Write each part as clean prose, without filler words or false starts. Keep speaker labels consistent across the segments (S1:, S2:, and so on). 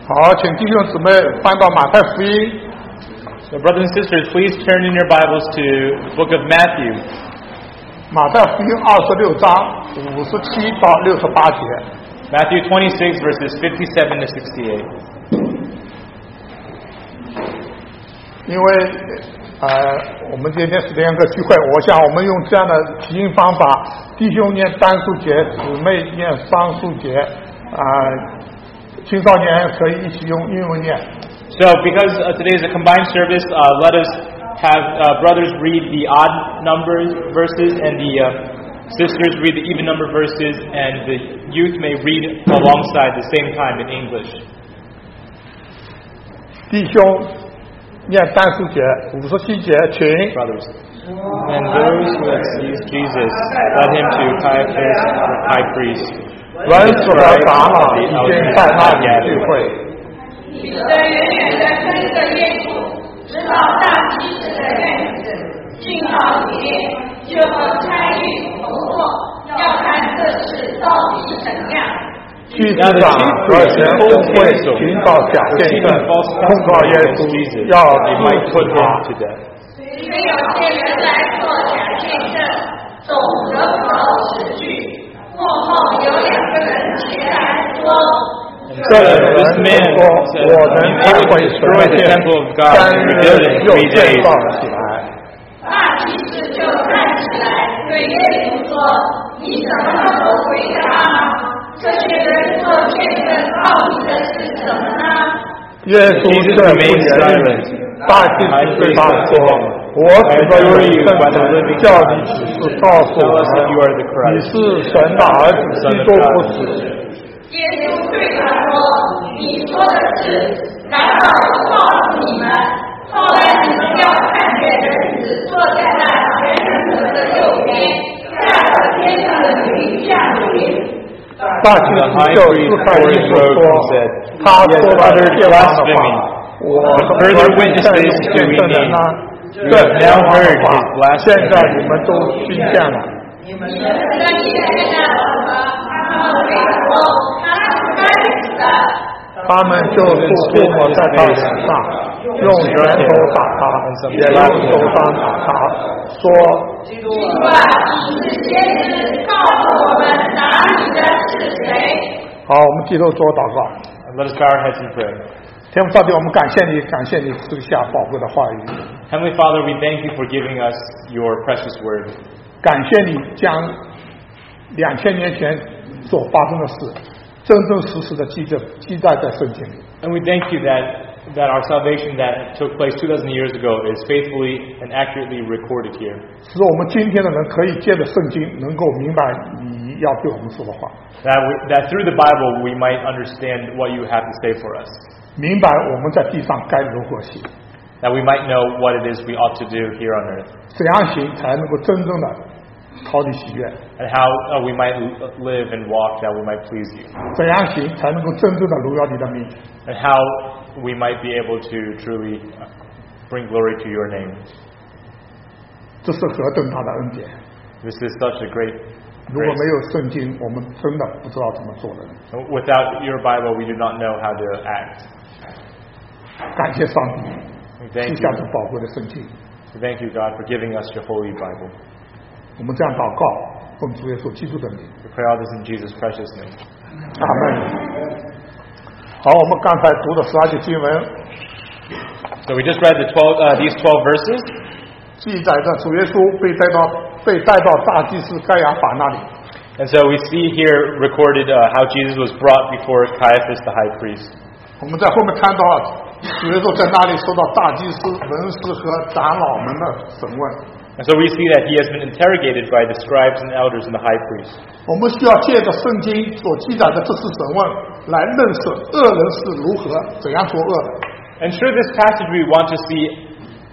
S1: 好，请弟兄姊妹翻到马太福音。
S2: So, brothers and sisters, please turn in your Bibles to the book of Matthew.
S1: 马太福音26章57到68节。
S2: Matthew 26 verses 57 to 68.
S1: 因为我们今天是这样一个聚会，我想我们用这样的提醒方法，弟兄念单数节，姊妹念双数节，青少年可以一起用英文念。
S2: So, because today is a combined service, let us have brothers read the odd numbers verses and the sisters read the even number verses, and the youth may read alongside the same time in English.
S1: 弟兄念单数节57节，请。
S2: Brothers. And those who have seized Jesus, led him to Caiaphas, the high priest.
S1: 文士和长老已经在那里聚会。
S3: 彼得远远地跟着耶稣，直到大祭司的院子，进到里面，就和差役同坐，要看这事到底怎样。
S1: 祭司长和全公会寻找假见证，控告耶稣，要处他。
S3: 虽有些人来做假见证，总得不到实据。幕后有2个人前来说。
S2: This man was able to destroy the temple of God and rebuild it in 3 days.
S3: 大祭司就站起来对耶稣说：“你怎么能够回答？这些人做见证到底的是什么呢？”
S1: 耶稣却不言语。大祭司对他说：“我指着有圣神叫你起誓告诉我们，你是神的儿子，基督不是。”
S3: 耶稣对他说：“你说的是，难道我告诉你们，后来你们要看见人子坐在那全能者的右边，下了天上的云降临。”
S1: 大祭司就自看耶稣说：“他说的是这样的话，我何以再用见证人呢？这样的话，现在你们都听见了。”
S3: 你们跟你在那他们对说：“他是该死的。”
S1: 他们就吐沫在他脸上，用拳头打他，也用手掌打他，说：“
S3: 基督啊，你是先知，告诉我们哪里的是谁？”
S1: 好，我们低头做祷告。
S2: Let us bow our heads and pray.
S1: 天父上帝，我们感谢你，感谢你赐下宝贵的话语。
S2: Heavenly Father, we thank you for giving us your precious word.
S1: 感谢你将2000年前所发生的事，真真实实的记载在圣经里。
S2: And we thank you that our salvation that took place 2000 years ago is faithfully and accurately recorded here.
S1: 使我们今天的人可以借着圣经能够明白你要对我们说的话。
S2: That through the Bible we might understand what you have to say for us.
S1: 明白我们在地上该如何行。
S2: That we might know what it is we ought to do here on earth.
S1: 怎样行才能够真正的讨你喜悦
S2: ？And how we might live and walk that we might please you.
S1: 怎样行才能够真正的荣耀你的名
S2: And how we might be able to truly bring glory to your name.
S1: 这是何等大的恩典
S2: This is such a great
S1: 如果没有圣经，我们真的不知道怎么做的。
S2: Without your Bible, we do not know how to act.
S1: 感谢上帝，
S2: Thank
S1: 赐
S2: you.
S1: 下这宝贵的圣经。
S2: Thank you, God, for giving us your holy Bible.
S1: 我们这样祷告，奉主耶稣基督的名。
S2: We pray all this in Jesus' precious name.
S1: 阿门。好，我们刚才读的12节经文，
S2: So we just read these 12 verses.
S1: 记载着主耶稣被带到大祭司该亚法那里。
S2: And so we see here recorded how Jesus was brought before Caiaphas the high priest.
S1: 我们在后面看到主耶稣在那里受到大祭司、文士和长老们的审问。
S2: And so we see that he has been interrogated by the scribes and elders and the high priest.
S1: 我们需要借着圣经所记载的这次审问，来认识恶人是如何怎样做恶的。
S2: And through this passage we want to see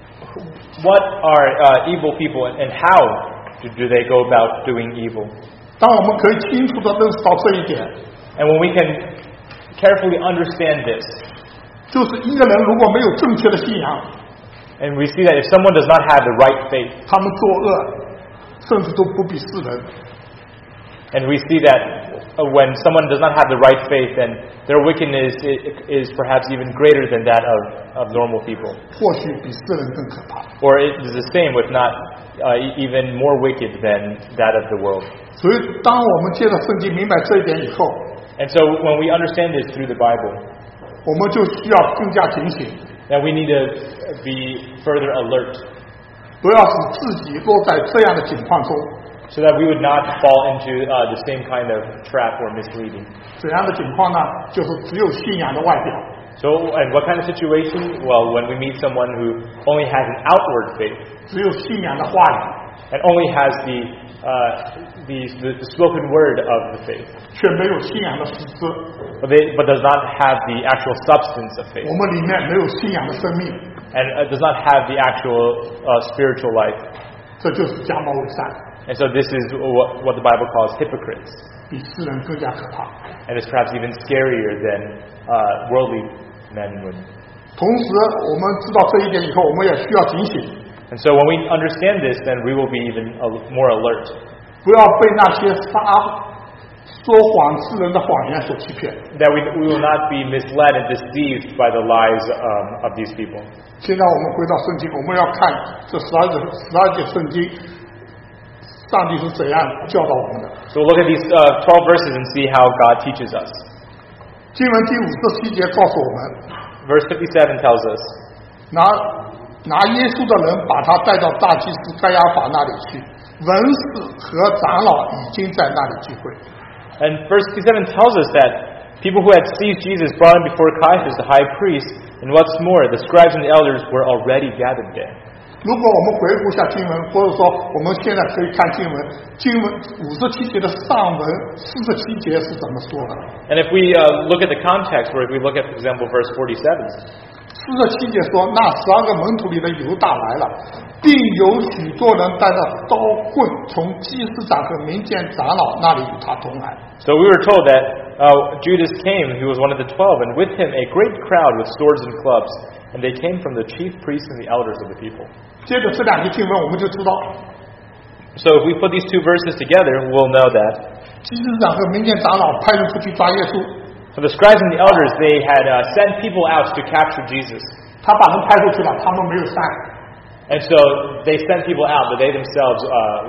S2: what are evil people and how do they go about doing evil.
S1: 当我们可以清楚地认识到这一点，
S2: And when we can carefully understand this,
S1: 就是一个人如果没有正确的信仰，
S2: and we see that if someone does not have the right faith,
S1: 他们作恶，甚至都不比世人。
S2: and we see that when someone does not have the right faith, then their wickedness is perhaps even greater than that of normal people.
S1: 或许比世人更可怕。
S2: Or it is the same, if not even more wicked than that of the world.
S1: 所以，当我们借着圣经明白这一点以后，
S2: And so when we understand this through the Bible,
S1: 我们就需要更加警醒，
S2: then we need to be further alert,
S1: 不要使自己落在这样的境况中。
S2: so that we would not fall into the same kind of trap or misleading.
S1: 怎样的境况呢？就是只有信仰的外表，
S2: So, and what kind of situation? Well, when we meet someone who only has an outward faith
S1: 只有信仰的话语，
S2: and only has the spoken word of the faith,
S1: 却没有信仰的实质。
S2: but does not have the actual substance of faith,
S1: 我们里面没有信仰的生命，
S2: and does not have the actual spiritual life.
S1: 这就是假冒伪善，
S2: And so this is what the Bible calls hypocrites,
S1: 比世人更加可怕。
S2: and it's perhaps even scarier than worldly men and women.
S1: 同时，我们知道这一点以后，我们也需要警醒，
S2: And so when we understand this, then we will be even more alert,
S1: 不要被那些说谎之人的谎言所欺骗。
S2: that we will not be misled and deceived by the lies of these people.
S1: 现在我们回到圣经，我们要看这12节圣经，上帝是怎样教导我们的。
S2: So we'll look at these 12 verses and see how God teaches us.
S1: 经文第57节告诉我们，
S2: Verse 57 tells us,
S1: 拿耶稣的人把他带到大祭司该亚法那里去，文士和长老已经在那里聚会。
S2: and verse 57 tells us that people who had seized Jesus brought him before Caiaphas, the high priest, and what's more, the scribes and the elders were already gathered there.
S1: 如果我们回顾一下经文，或者说我们现在可以看经文57节的上文47节是怎么说的？
S2: And if we look at the context, or if we look at, for example, verse 47,
S1: 47节说，那12个门徒里的犹大来了，并有许多人带着刀棍从祭司长和民间长老那里与他同来。
S2: so we were told that Judas came, who was one of the 12, and with him a great crowd with swords and clubs, and they came from the chief priests and the elders of the people.
S1: 接着这两节经文，我们就知道，
S2: So if we put these two verses together, we'll know that
S1: 祭司长和民间长老派人出去抓耶稣，
S2: so the scribes and the elders, they had sent people out to capture Jesus.
S1: 他把人派出去了，他们没有散。
S2: And so they sent people out, but they themselves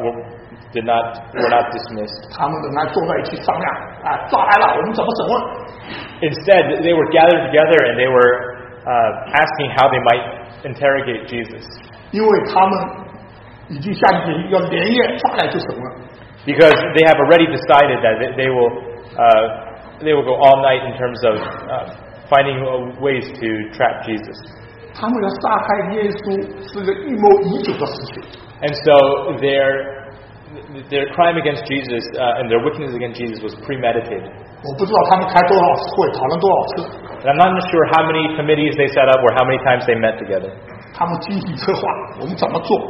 S2: were not dismissed.
S1: 他们仍然坐在一起商量，抓来了，我们怎么审问？
S2: Instead, they were gathered together and they were asking how they might interrogate Jesus.
S1: 因为他们已经下定决心要连夜抓来就审问。
S2: Because they have already decided that they will go all night in terms of finding ways to trap Jesus.
S1: 他们要杀害耶稣是个预谋已久的事情。
S2: And so their crime against Jesus and their wickedness against Jesus was premeditated.
S1: 我不知道他们开多少次会，讨论多少次，
S2: And I'm not sure how many committees they set up or how many times they met together.
S1: 他们精心策划我们怎么做。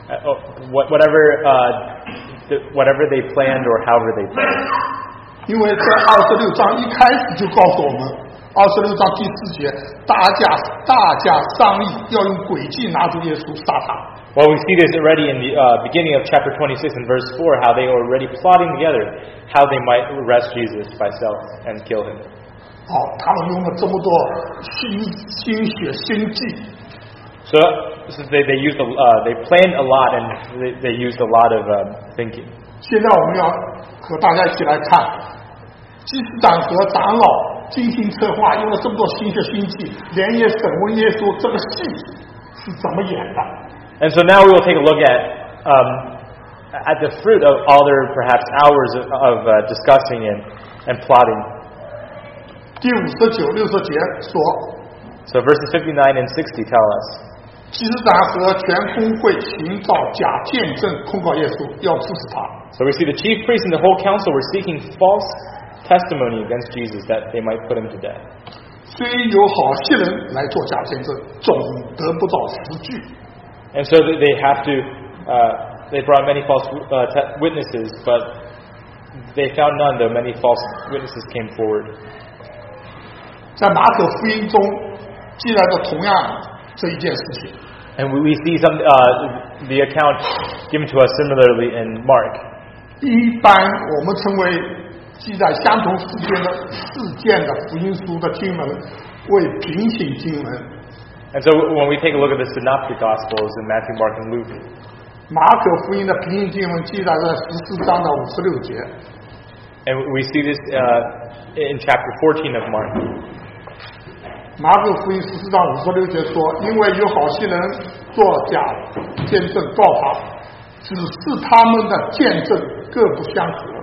S2: Whatever they planned or however they planned.
S1: 因为在26章一开始就告诉我们，26章第4节，大家商议要用诡计拿住耶稣杀他。
S2: Well, we see this already in the beginning of chapter 26 and verse 4, how they were already plotting together how they might arrest Jesus by stealth and kill him.
S1: 他们用了这么多心血心计。
S2: So they planned a lot and they used a lot of thinking.
S1: 现在我们要和大家一起来看，祭司长和长老精心策划，用了这么多心血心计，连夜审问耶稣，这个戏是怎么演的？
S2: And so now we will take a look at the fruit of all their perhaps hours of discussing and plotting.
S1: 第59、60节说，
S2: So verses 59 and 60 tell us.
S1: 祭司长和全公会行造假见证控告耶稣，要治死他。
S2: So we see the chief priests and the whole council were seeking false testimony against Jesus that they might put him to death.
S1: 虽有好些人来做假见证，总得不到实据。
S2: And so they have to, they brought many false witnesses, but they found none, though many false witnesses came forward.
S1: 在马可福音中记载的同样这一件事情。
S2: And we see the account given to us similarly in Mark.
S1: 一般我们称为记载相同事件的福音书的经文为平行经文。
S2: And so when we take a look at the Synoptic Gospels in Matthew, Mark, and Luke,
S1: 马可福音的平行经文记载在14章的56节。
S2: and we see this in chapter 14 of Mark.
S1: 马可福音14章56节说，因为有好些人作假见证告他，只是他们的见证各不相合。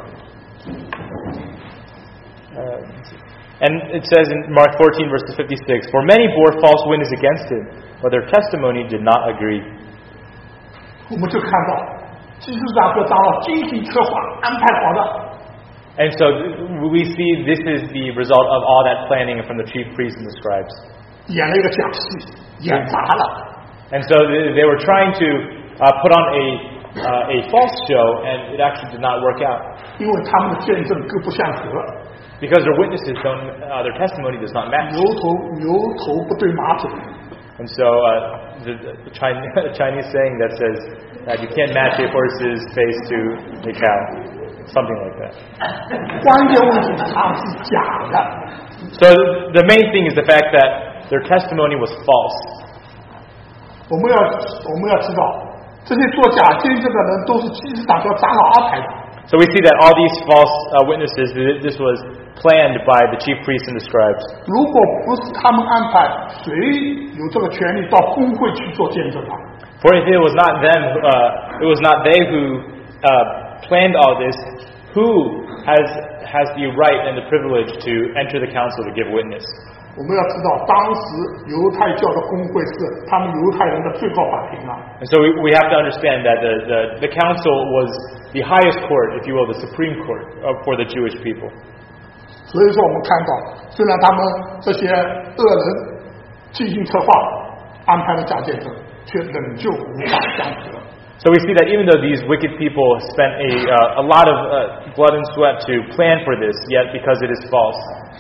S2: And it says in Mark 14 verse 56, For many bore false witness against him, but their testimony did not agree.
S1: 我们就看到祭司长和长老精心策划安排好的。
S2: And so we see this is the result of all that planning from the chief priests and the scribes.
S1: 演了一个假戏，演砸了。
S2: And so they were trying to put on a false show, and it actually did not work out.
S1: 因为他们的见证各不相合。
S2: Because their witnesses don't, their testimony does not match.
S1: 牛头不对马嘴。
S2: And so the Chinese saying that says that you can't match a horse's face to a cow, something like that.
S1: 关键问题它是假的。
S2: So the main thing is the fact that their testimony was false.
S1: 我们要知道，这些做假见证的人都是祭司长和长老安排的。
S2: So we see that all these false witnesses, this was planned by the chief priests and the scribes.
S1: 如果不是他们安排，谁有这个权利到公会去做见证啊？
S2: For if it was not them, it was not they who planned all this, who has the right and the privilege to enter the council to give witness?
S1: 我们要知道，当时犹太教的公会是他们犹太人的最高法庭啊。
S2: And so we have to understand that the council was the highest court, if you will, the supreme court for the Jewish people.
S1: 所以说，我们看到，虽然他们这些恶人精心策划安排了假见证，却仍旧无法相合。
S2: So we see that even though these wicked people spent a lot of blood and sweat to plan for this, yet because it is false,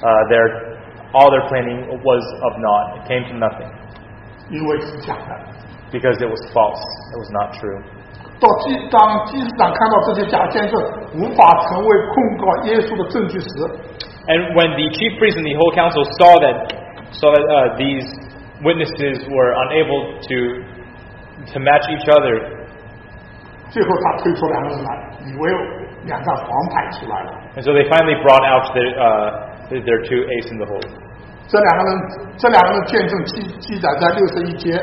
S2: all their planning was of naught. It came to nothing.
S1: 因为是假的。
S2: Because it was false. It was not true.
S1: 当祭司长看到这些假见证无法成为控告耶稣的证据时，
S2: And when the chief priests and the whole council saw that these witnesses were unable to match each other,
S1: 最后他推出两个人来，以为两张黄牌出来了。
S2: and so they finally brought out their two ace in the hole.
S1: 这两个人见证记载在61节。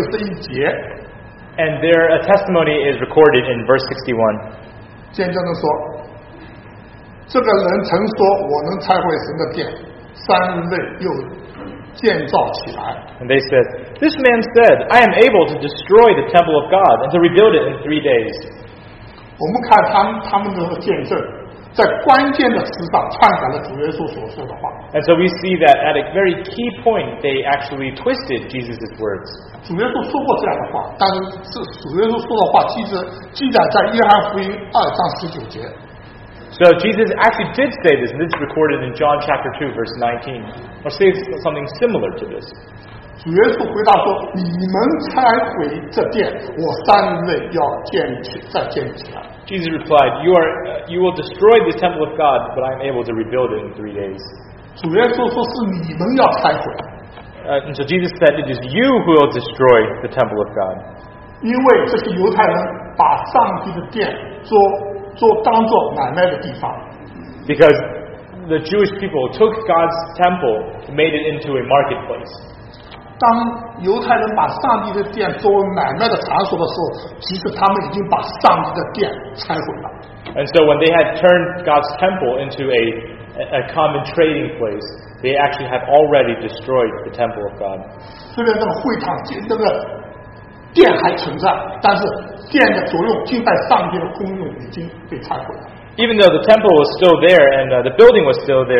S2: And their testimony is recorded in verse 61.
S1: 见证的说，这个人曾说我能拆毁神的殿，3日内又建造起来。
S2: And they said, This man said, I am able to destroy the temple of God and to rebuild it in 3 days.
S1: 我们看他们的见证，在关键的词上篡改了主耶稣所说的话。
S2: And so we see that at a very key point, they actually twisted Jesus' words.
S1: 主耶稣说过这样的话，但是主耶稣说的话记载在约翰福音2章19节。
S2: So Jesus actually did say this, and this is recorded in John chapter 2, verse 19, or says something similar to this.
S1: 主耶稣回答说：“你们拆毁这殿，我3日内要再建立起来。”
S2: Jesus replied, You will destroy the temple of God, but I am able to rebuild it in 3 days.
S1: 主耶稣说是你们要拆毁。
S2: And so Jesus said, It is you who will destroy the temple of God.
S1: 因为这些犹太人把上帝的殿当作买卖的地方。
S2: Because the Jewish people took God's temple and made it into a marketplace.
S1: 当犹太人把上帝的殿作为买卖的场所的时候，其实他们已经把上帝的殿拆毁了。
S2: And so when they had turned God's temple into a common trading place, they actually had already destroyed the temple of God.
S1: 虽然这个会堂这个殿还存在，但是殿的作用敬拜上帝的功用已经被拆毁了。
S2: Even though the temple was still there and the building was still there,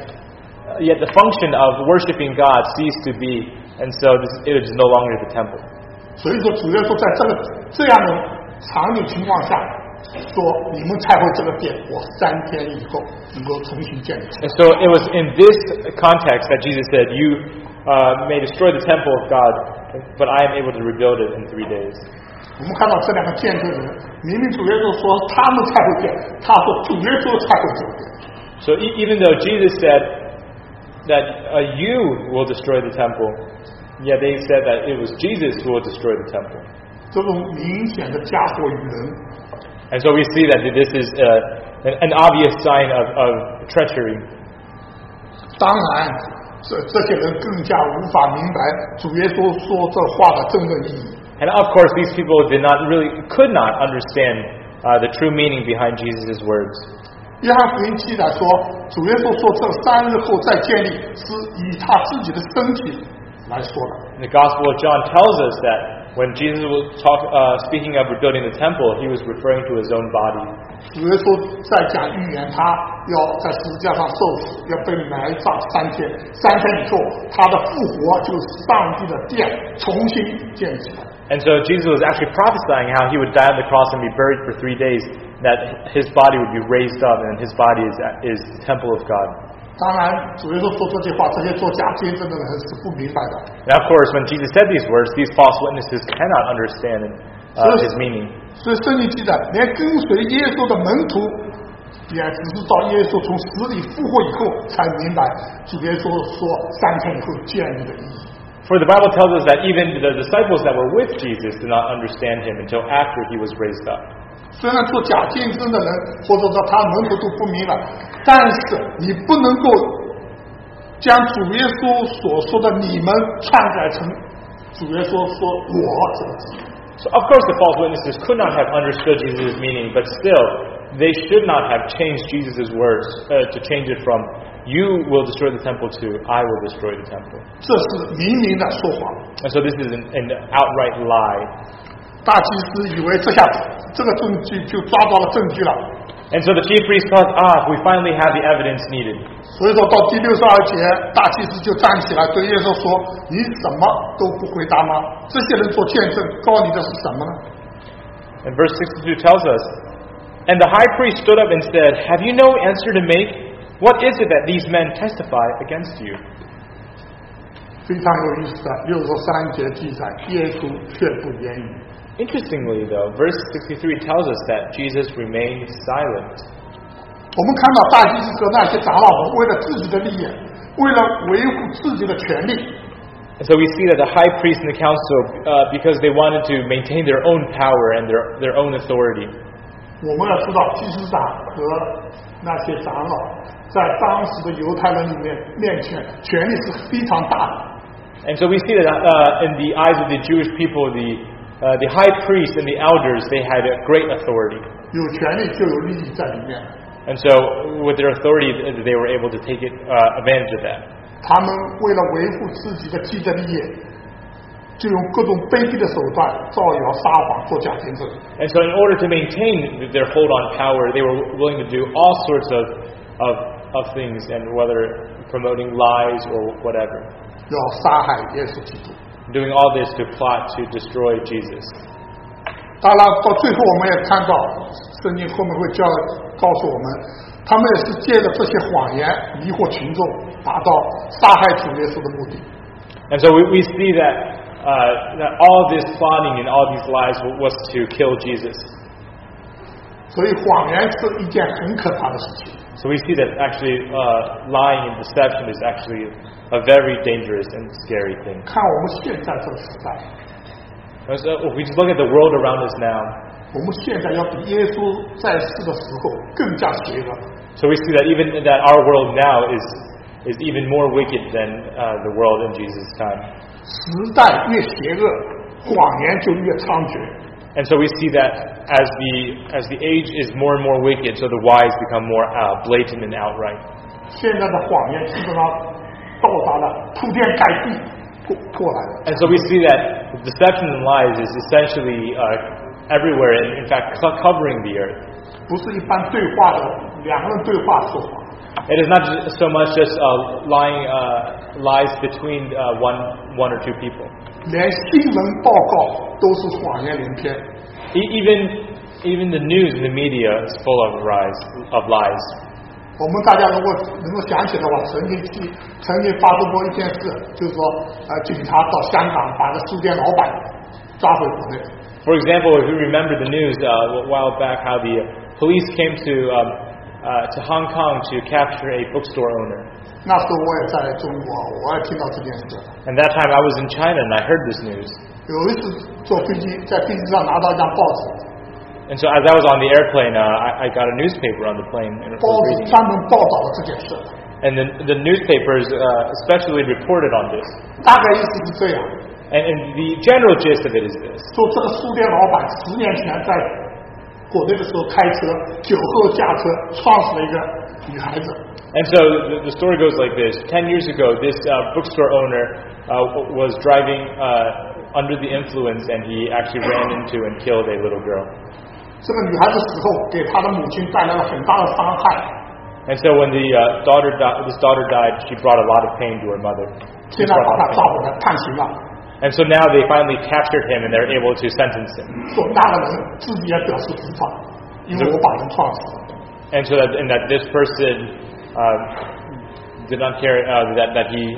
S2: yet the function of worshiping God ceased to be, and so it is no longer the temple.
S1: 所以说，主耶稣在这样的场景情况下说：“你们拆毁这个殿，我3天以后能够重新建立。”
S2: And so it was in this context that Jesus said, You may destroy the temple of God, but I am able to rebuild it in 3 days.
S1: 我们看到这两个见证人，明明主耶稣说他们拆毁殿，他说主耶稣拆毁这个殿。
S2: So even though Jesus said that you will destroy the temple, yet they said that it was Jesus who will destroy the temple.
S1: 这种明显的家国与人，
S2: And so we see that this is an obvious sign of treachery.
S1: 当然，这些人更加无法明白主耶稣说这话的真正意义。
S2: And of course, these people could not understand the true meaning behind Jesus' words.
S1: 约翰福音记载说，主耶稣说这3日后再建立，是以他自己的身体来说的。
S2: The Gospel of John tells us that when Jesus was speaking of rebuilding the temple, he was referring to his own body.
S1: 主耶稣在讲预言，他要在十字架上受死，要被埋葬3天，3天以后他的复活就是上帝的殿重新建起来。
S2: And so Jesus was actually prophesying how he would die on the cross and be buried for 3 days, that his body would be raised up, and his body is the temple of God.
S1: 当然，主耶稣说这句话，这些做假见证的人是不明白的。
S2: Now, of course, when Jesus said these words, these false witnesses cannot understand his meaning.
S1: 所以圣经记载，连跟随耶稣的门徒，也只是到耶稣从死里复活以后，才明白主耶稣说3天以后建立的意义。
S2: For the Bible tells us that even the disciples that were with Jesus did not understand him until after he was raised up.
S1: 虽然做假见证的人，或者说他门徒都不明白，但是你不能够将主耶稣所说的你们篡改成主耶稣说我这个字。
S2: So of course the false witnesses could not have understood Jesus' meaning, but still, they should not have changed Jesus' words to change it from you will destroy the temple to I will destroy the temple.
S1: 这是明明的说谎。
S2: And so this is an outright lie.
S1: 大祭司以为这下这个证据就抓到了证据了，
S2: And so the chief priest thought, we finally have the evidence needed.
S1: 所以说到第62节，大祭司就站起来对耶稣说：“你什么都不回答吗？这些人做见证，告你的是什么呢？”
S2: And verse 62 tells us, And the high priest stood up and said, Have you no answer to make? What is it that these men testify against you?
S1: 非常有意思的63节记载，耶稣却不言语。
S2: Interestingly, though, verse 63 tells us that Jesus remained silent.
S1: 我们看到大祭司和那些长老们为了自己的利益，为了维护自己的权利，
S2: And so we see that the high priest and the council, because they wanted to maintain their own power and their own authority.
S1: 我们要知道，祭司长和那些长老在当时的犹太人里面前，权力是非常大的。
S2: And so we see that in the eyes of the Jewish people, the high priest and the elders, they had a great authority.
S1: 有权利就有利益在里面。
S2: And so with their authority, they were able to take advantage of that.
S1: 他们为了维护自己的既得利益，就用各种卑鄙的手段造谣撒谎做假见证。
S2: And so in order to maintain their hold on power, they were willing to do all sorts of things, and whether promoting lies or whatever.
S1: 要杀害耶稣基督。
S2: Doing all this to plot to destroy Jesus.
S1: 当然，到最后我们也看到，圣经后面会告诉我们，他们也是借着这些谎言迷惑群众，达到杀害主耶稣的目的。
S2: And so we see that all this plotting and all these lies was to kill Jesus.
S1: 所以谎言是一件很可怕的事情。
S2: So we see that actually lying and deception is actually a very dangerous and scary thing.
S1: 看我们现在这个时代，
S2: So if we just look at the world around us now,
S1: 我们现在要比耶稣在世的时候更加邪恶。
S2: so we see that even that our world now is even more wicked than the world in Jesus' time.
S1: 时代越邪恶，谎言就越猖獗。
S2: And so we see that as the age is more and more wicked, so the lies become more blatant and outright.
S1: 现在的谎言基本上到达了铺天盖地过来了。
S2: And so we see that deception and lies is essentially everywhere, and in fact covering the earth.
S1: 不是一般对话的两个人对话说谎，
S2: It is not so much just lying lies between one or two people.
S1: 连新闻报告都是谎言连篇。
S2: Even the news and the media is full of lies.
S1: 我们大家如果能够想起的话，曾经发生过一件事，就是说警察到香港把这书店老板抓回国内。
S2: For example, if you remember the news a while back, how the police came to to Hong Kong to capture a bookstore owner.
S1: 那时候我也在中国，我也听到这件事。
S2: And that time I was in China and I heard this news.
S1: 有一次坐飞机，在飞机上拿到一张报纸，
S2: And so as I was on the airplane, I got a newspaper on the plane. And,
S1: 报纸专门报道了这件事，
S2: and the newspapers especially reported on this.
S1: 大概意思是这样：
S2: And the general gist of it is this.
S1: 说这个书店老板10年前在国内的时候开车酒后驾车撞死了一个女孩子。
S2: And so the story goes like this. 10 years ago, this bookstore owner was driving under the influence and he actually ran into and killed a little girl.
S1: 这个女孩子死后给她的母亲带来了很大的伤害。
S2: And so when this daughter died, she brought a lot of pain to her mother.
S1: 现在把她抓回来判刑了，
S2: And so now they finally captured him and they're able to sentence him.
S1: 说那个人自己也表示执法，因为我把人撞死了。
S2: And so that this person did not care that he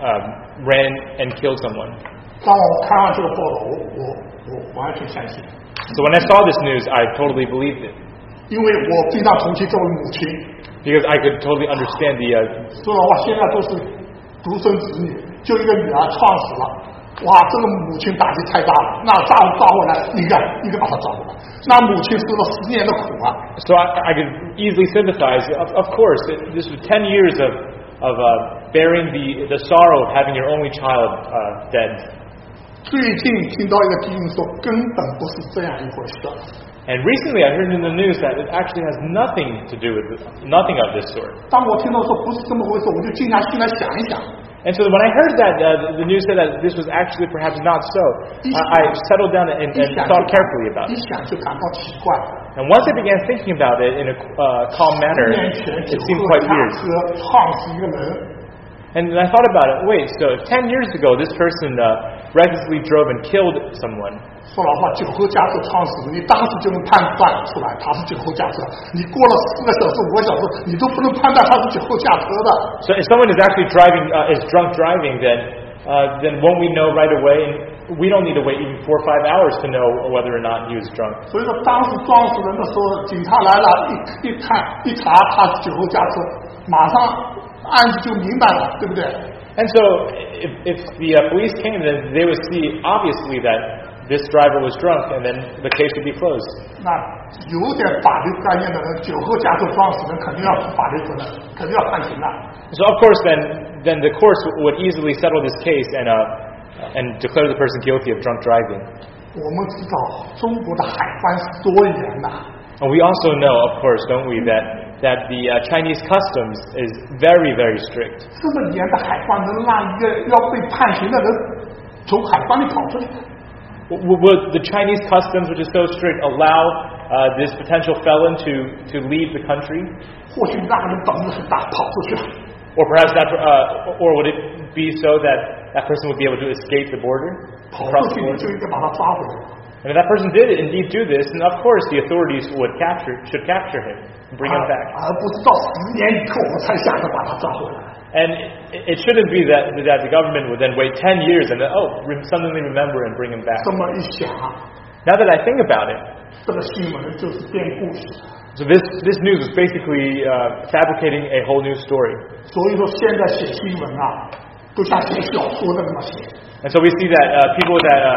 S2: ran and killed someone.
S1: 当我看完这个报道，我完全相信，
S2: So when I saw this news, I totally believed it
S1: 因为我非常同情这位母亲。
S2: because I could totally understand the
S1: 说实话，现在都是独生子女，就一个女儿撞死了，哇，这个母亲打击太大了。那抓回来，应该把她抓回来。那母亲受了10年的苦啊。
S2: So I could easily sympathize. Of course, this was 10 years of bearing the sorrow of having your only child dead.
S1: 最近听到一个基因说，根本不是这样一回事。
S2: And recently I heard in the news that it actually has nothing to do with nothing of this sort.
S1: 当我听到说不是这么回事，我就静下心来想一想。
S2: And so when I heard that the news said that this was actually perhaps not so, I settled down and thought carefully about
S1: 一
S2: it.
S1: 想就感到奇怪。
S2: And once I began thinking about it in a calm
S1: 10
S2: manner,
S1: 年前
S2: it
S1: 酒
S2: seemed
S1: 后
S2: quite
S1: 驾
S2: weird.
S1: 车撞死一个人，
S2: And then I thought about it. Wait, so 10 years ago, this person recklessly drove and killed someone.
S1: 说老话，酒后驾车撞死人，你当时就能判断出来他是酒后驾车。你过了4个小时、5个小时，你都不能判断他是酒后驾车的。
S2: So if someone is actually is drunk driving, then won't we know right away? And we don't need to wait even 4 or 5 hours to know whether or not he was drunk.
S1: 所以说，当时撞死人的时候，警察来了，一看一查，他是酒后驾车，马上案子就明白了，对不对？
S2: And so if the police came, then they would see obviously that this driver was drunk, and then the case would be closed.
S1: 那有点法律概念的人，酒后驾车撞死人，肯定要负法律责任，肯定要判刑的。
S2: So of course, then the courts would easily settle this case and declare the person guilty of drunk driving.
S1: 我们知道中国的海关是多严呐，
S2: And we also know, of course, don't we, that the Chinese customs is very, very strict.
S1: 这么严的海关能让一个要被判刑的人从海关里跑出来？
S2: Would the Chinese customs, which is so strict, allow this potential felon to leave the country?
S1: 或许那个人胆子很大，跑出去了。
S2: Or perhaps or would it be so that person would be able to escape the border,
S1: 跑
S2: across
S1: 出
S2: the
S1: 去你就
S2: border?
S1: 应该把他抓回来。
S2: And if that person did indeed do this, then of course the authorities should capture him and bring him back.
S1: 而不是到10年以后我才想着把他抓回来。
S2: And it shouldn't be that the government would then wait 10 years and then, suddenly remember and bring him back.
S1: 这么一想，
S2: Now that I think about it,
S1: 这个新闻就是编故事。
S2: so this news is basically fabricating a whole new story.
S1: 所以说现在写新闻啊，都像写小说的那么写。
S2: And so we see that people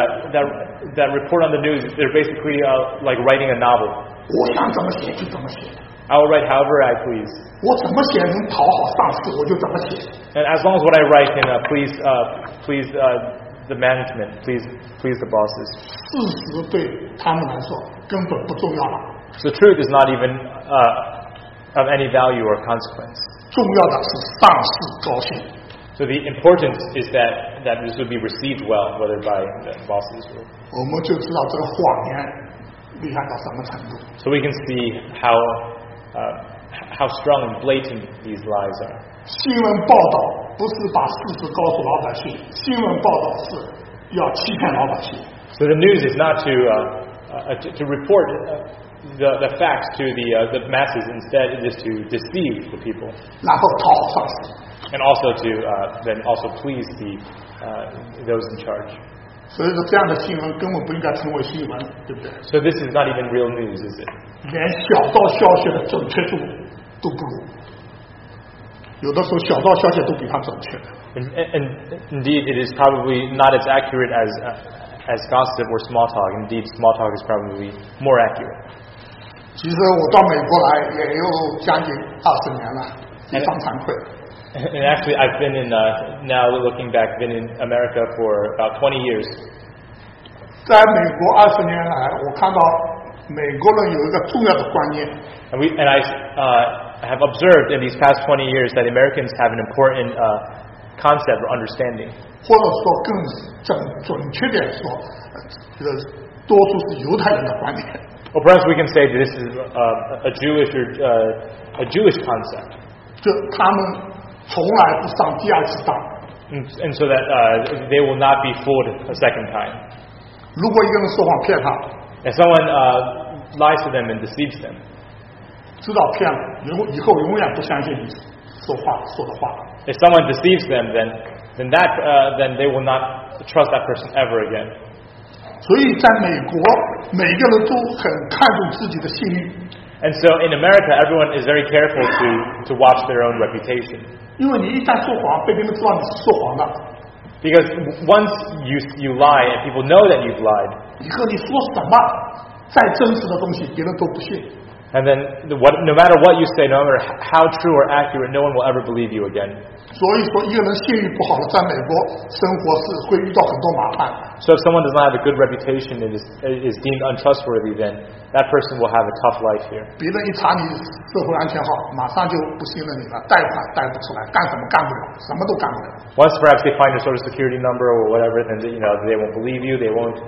S2: that report on the news, they're basically like writing a novel.
S1: 我想怎么写就怎么写，
S2: I will write however I please.
S1: 我怎么写能讨好上司，我就怎么写。
S2: And as long as what I write can please the management, please the bosses.
S1: 事实对他们来说根本不重要了，
S2: So truth is not even of any value or consequence.
S1: 重要的是上司高兴。
S2: So the importance is that this would be received well, whether by the bosses or.
S1: 我们就知道这个谎言厉害到什么程度。
S2: So we can see how strong and blatant these lies are.
S1: 新闻报道不是把事实告诉老百姓，新闻报道是要欺骗老百姓。
S2: So the news is not to report the facts to the masses. Instead, it is to deceive the people,
S1: 然后讨好上司。
S2: and also to then also please those in charge.
S1: 所以说这样的新闻根本不应该成为新闻，对不对？
S2: So this is not even real news, is it?
S1: 连小道消息的准确度都不如，有的时候小道消息都比它准确。
S2: And indeed, it is probably not as accurate as gossip or small talk. Indeed, small talk is probably more accurate.
S1: 其实我到美国来也有将近20年了，非常惭愧。
S2: And actually, I've been in now looking back, been in America for about 20 years.
S1: 在美国20年来，我看到美国人有一个重要的观念。
S2: And I have observed in these past 20 years that Americans have an important concept or understanding.
S1: 或者说更准确点说，这个多数是犹太人的观念。
S2: Or perhaps we can say that this is a Jewish concept.
S1: 就他们从来不上第二次当。
S2: And so that they will not be fooled a second time.
S1: 如果一个人说谎骗他，
S2: If someone lies to them and deceives them,
S1: 知道骗了，以后永远不相信你说的话。
S2: if someone deceives them, then they will not trust that person ever again.
S1: 所以在美国，每个人都很看重自己的信誉。
S2: And so in America, everyone is very careful to watch their own reputation.
S1: 因为你一旦说谎，被别人知道你是说谎的。
S2: Because once you lie and people know that you've lied,
S1: 以后你说什么，再真实的东西，别人都不信。
S2: and then no matter what you say, no matter how true or accurate, no one will ever believe you again.
S1: 所以说，一个人信誉不好的，在美国生活是会遇到很多麻烦。
S2: So if someone does not have a good reputation and is deemed untrustworthy, then that person will have a tough life here.
S1: 别人一查你社会安全号，马上就不信任你了，贷款贷不出来，干什么干不了，什么都干不了。
S2: Once perhaps they find your social security number or whatever, then they won't believe you. They won't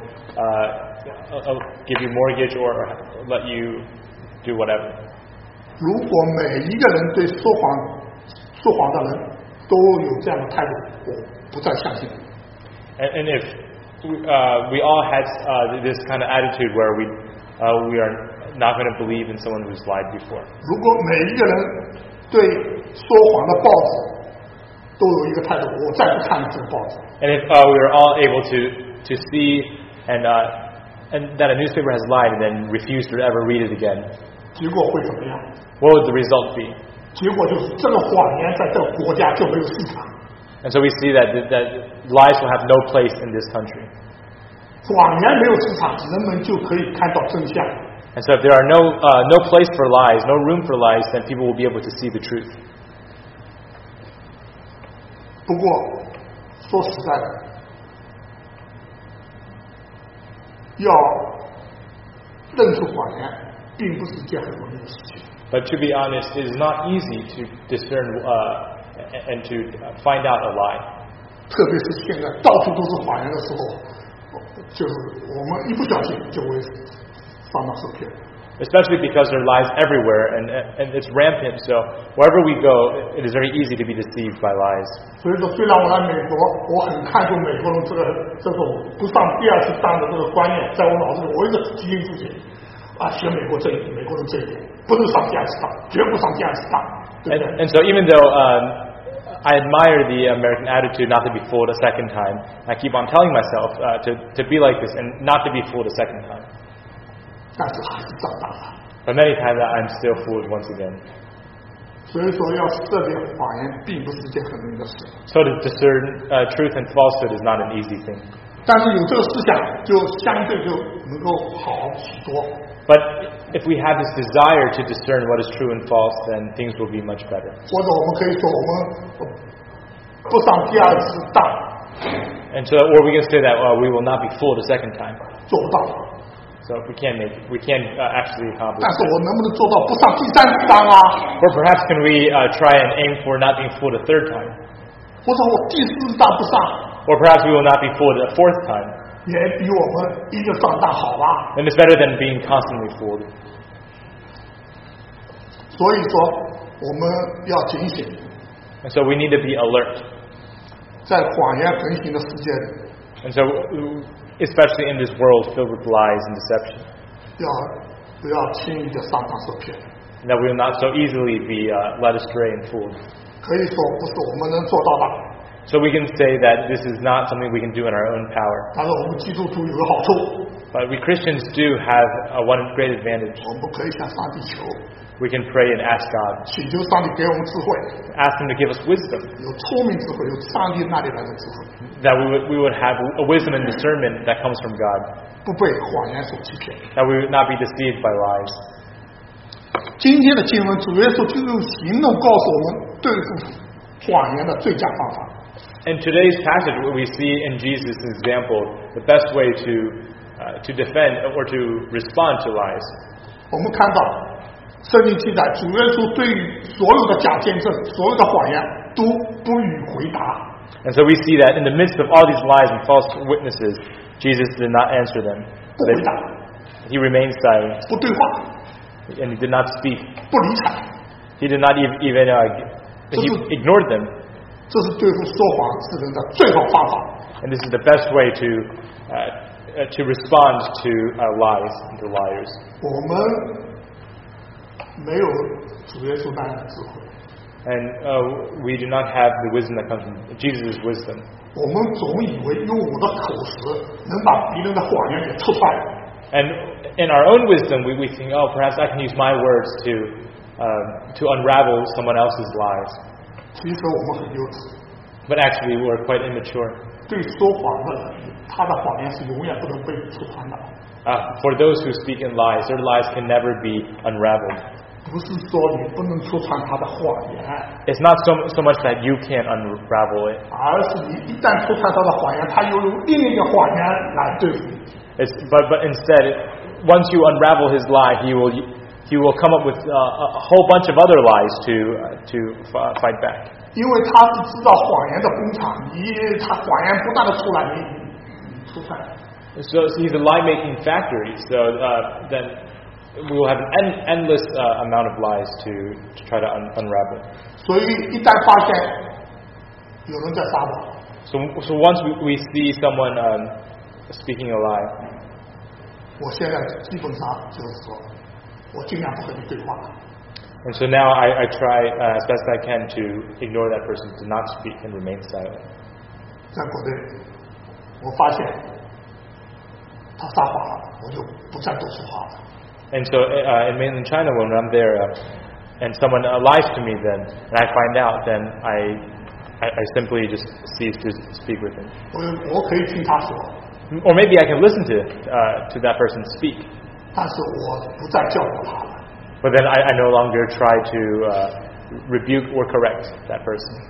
S2: give you mortgage or let you do whatever.
S1: 如果每一个人对说谎的人都有这样的态度，我不再相信。
S2: And if we all had this kind of attitude where we are not going to believe in someone who's lied before.
S1: 如果每一个人对说谎的报纸都有一个态度，我再不看这个报纸。
S2: And if we are all able to see and that a newspaper has lied and then refuse to ever read it again,
S1: 结果会怎么样？
S2: what would the result be?
S1: 结果就是这个谎言在这个国家就没有市场。
S2: And so we see that lies will have no place in this country.
S1: 谎言没有市场，人们就可以看到真相。
S2: And so if there are no place for lies, no room for lies, then people will be able to see the truth.
S1: 不过说实在的，要认出谎言，并不是一件很容易的事情。
S2: But to be honest, it is not easy to discern and to find out a lie.
S1: 特别是现在到处都是谎言的时候，就是我们一不小心就会上当受骗。
S2: Especially because there are lies everywhere and it's rampant. So wherever we go, it is very easy to be deceived by lies.
S1: 所以说，虽然我来美国，我很看重美国人这种不上第二次当的这个观念，在我脑子里，我一直提醒自己学美国这一点，美国人这一点，不能上第二次当，绝不上第二次当，对不对？
S2: And so even though I admire the American attitude not to be fooled a second time, I keep on telling myself to be like this and not to be fooled a second time.
S1: 但是还是上当了。
S2: But many times I'm still fooled once again.
S1: 所以说，要识别谎言，并不是一件很容易的事。
S2: So to discern truth and falsehood is not an easy thing.
S1: 但是有这个思想，就相对就能够好许多。
S2: But if we have this desire to discern what is true and false, then things will be much better.
S1: 或者我们可以说，我们不上第二次当。
S2: And so, or we can say that we will not be fooled a second time.
S1: 做不到。
S2: So we can't actually accomplish.
S1: 但是我能不能做到不上第三次当啊？
S2: Or perhaps can we try and aim for not being fooled a third time?
S1: 或者我第四次当不上？
S2: Or perhaps we will not be fooled a fourth time.
S1: 也比我们一个上当好吧？
S2: And it's better than being constantly fooled.
S1: 所以说，我们要警醒。
S2: And so we need to be alert.
S1: 在谎言横行的世界里。
S2: And so, especially in this world filled with lies and deception.
S1: 不要轻易的上当受骗。
S2: That we will not so easily be led astray and fooled.
S1: 可以说不是我们能做到的。
S2: So we can say that this is not something we can do in our own power.
S1: 但是我们基督徒有个好处，
S2: But we Christians do have one great advantage.
S1: 我们可以向上帝求，
S2: We can pray and ask God,
S1: 请求上帝给我们智慧，
S2: ask Him to give us wisdom,
S1: 有聪明智慧，有上帝那里来的智慧，
S2: that we would have a wisdom and discernment that comes from God,
S1: 不被谎言所欺骗。
S2: that we would not be deceived by lies.
S1: 今天的经文，主耶稣就用行动告诉我们对付谎言的最佳方法。
S2: In today's passage, what we see in Jesus' example, the best way to defend or to respond to lies.
S1: 我们看到圣经记载，主耶稣对于所有的假见证、所有的谎言都不予回答。
S2: And so we see that in the midst of all these lies and false witnesses, Jesus did not answer them.
S1: 不回答，
S2: He remained silent,
S1: 不对话，
S2: and he did not speak.
S1: 不理睬，
S2: He did not even he ignored them.
S1: 这是对付说谎之人的最好方法。
S2: And this is the best way to respond to lies and to liars.
S1: 我们没有主耶稣那样的智慧，
S2: And we do not have the wisdom that comes from Jesus' wisdom.
S1: 我们总以为用我的口实能把别人的谎言给戳穿。
S2: And in our own wisdom, we think, oh, perhaps I can use my words to unravel someone else's lies.
S1: 其实我们很幼稚，
S2: But actually, we're quite immature.
S1: 对说谎的人，他的谎言是永远不能被戳穿的。
S2: For those who speak in lies, their lies can never be unraveled.
S1: 不是说你不能戳穿他的谎言，
S2: It's not so much that you can't unravel it.
S1: 而是你一旦戳穿他的谎言，他又用另一个谎言来对付你。
S2: But instead, once you unravel his lie, he will come up with a whole bunch of other lies to fight back.
S1: 因为他是制造谎言的工厂，他谎言不断的出来，你出菜。
S2: So he's a lie-making factory. So then we will have an endless amount of lies to try to unravel.
S1: 所以一旦发现有人在撒谎，
S2: So once we see someone speaking a lie,
S1: 我现在基本上就是说，我尽量不和你对话。
S2: and so now I try as best I can to ignore that person, to not speak and remain silent.
S1: 在国内，我发现他撒谎了，我就不再多说话了。
S2: And so in mainland China, when I'm there and someone lies to me, then and I find out, then I simply just cease to speak with him.
S1: 我可以听他说，
S2: Or maybe I can listen to that person speak,
S1: 但是我不再教导他了。
S2: but then I no longer try to rebuke or correct that person.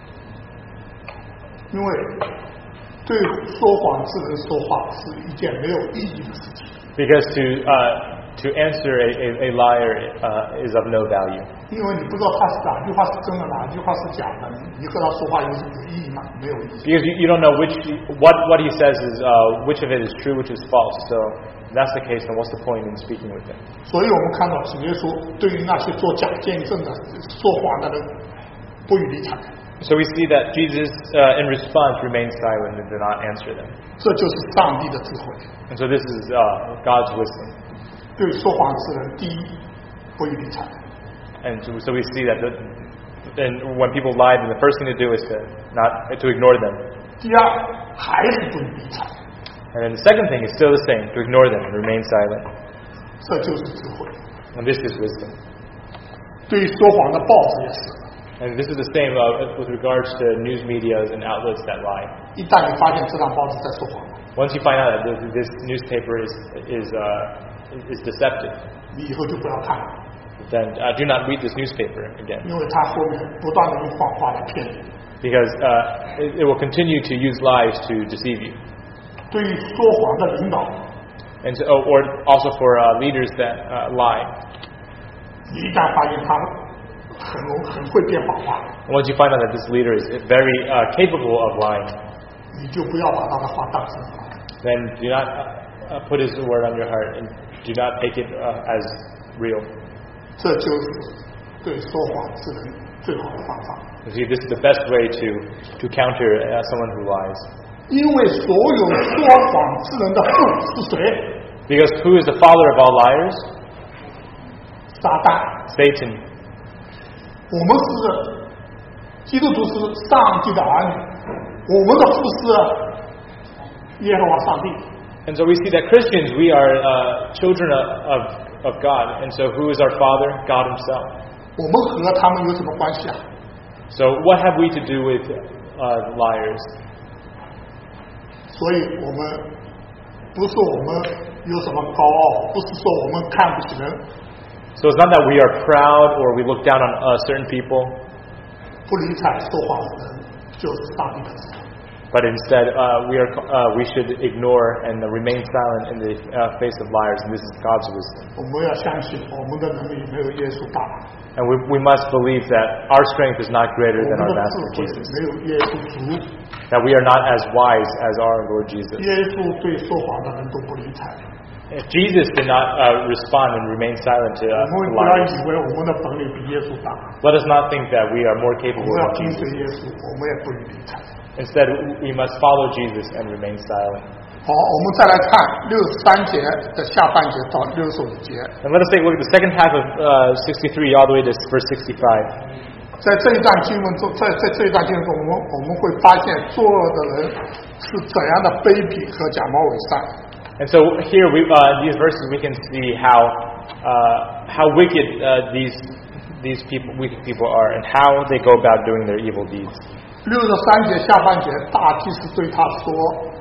S1: 因为对说谎之人说话是一件没有意义的事情。
S2: Because to answer a liar is of no value.
S1: 因为你不知道他是哪句话是真的，哪句话是假的，你和他说话有意义吗？没有意义。
S2: Because you don't know what he says is which of it is true, which is false. So if that's the case, then what's the point in speaking with him?
S1: 所以我们看到主耶稣对于那些做假见证的、说谎的人不予理睬，
S2: So we see that Jesus, in response, remained silent and did not answer them.
S1: 这就是上帝的智慧。
S2: And so this is God's wisdom.
S1: 对说谎之人，第一不予理睬，
S2: And so we see that and when people lie, then the first thing to do is to ignore them.
S1: 第二还是不予理睬，
S2: And then the second thing is still the same, to ignore them and remain silent.
S1: 这就是智慧。
S2: And this is wisdom.
S1: 对于说谎的报纸也是，
S2: And this is the same with regards to news medias and outlets that lie.
S1: 一旦你发现这张报纸在说谎，
S2: Once you find out that this newspaper is deceptive,
S1: 你以后就不要看了，
S2: then do not read this newspaper again,
S1: 因为它后面不断的用谎话来骗你。
S2: because it will continue to use lies to deceive you.
S1: 对于说谎的领导，
S2: And so, or also for leaders that lie.
S1: 你一旦发现他很会变谎话，
S2: And once you find out that this leader is very capable of lying,
S1: 你就不要把他的话当真了。
S2: then do not put his word on your heart and do not take it as real.
S1: 这就是对说谎之人最好的方法。
S2: You see, this is the best way to counter someone who lies.
S1: 因为所有说谎之人的父是谁？
S2: Because who is the father of all liars?
S1: 撒旦。
S2: Satan.
S1: 我们是基督徒，是上帝的儿女。 我们的父是耶和华上帝。
S2: And so we see that Christians, we are children of God. And so who is our Father? God Himself.
S1: 我们和他们有什么关系啊？
S2: So what have we to do with liars?
S1: 所以我们不是我们有什么高傲，不是说我们看不起人，
S2: So it's not that we are proud or we look down on certain people,
S1: 不理睬说谎的人就是上帝的子民。
S2: but instead we should ignore and remain silent in the face of liars. And this is God's wisdom.
S1: 我们要相信我们的能力没有耶稣大，
S2: And we must believe that our strength is not greater
S1: 我
S2: than
S1: 们
S2: our
S1: 的
S2: Master
S1: 智慧
S2: Jesus.
S1: 没有耶稣足。
S2: That we are not as wise as our Lord Jesus.
S1: 耶稣对说谎的人都不理睬。
S2: If Jesus did not respond and remain silent to
S1: 我们不要
S2: liars,
S1: 以为我们的本领比耶稣大，
S2: let us not think that we are more
S1: 我
S2: capable
S1: 们要
S2: than
S1: 跟随
S2: Jesus.
S1: 耶稣，我们也不予理睬。
S2: Instead, we must follow Jesus and remain silent.
S1: 好，我们再来看63节的下半节到65节。
S2: And let us take a look at the second half of 63 all the way to verse 65.
S1: 在这一段经文中，在这一段经文中，我们会发现作恶的人是怎样的卑鄙和假冒伪善。
S2: And so here, in these verses, we can see how wicked these people, wicked people are, and how they go about doing their evil deeds.
S1: 63节下半节，大祭司对他说：“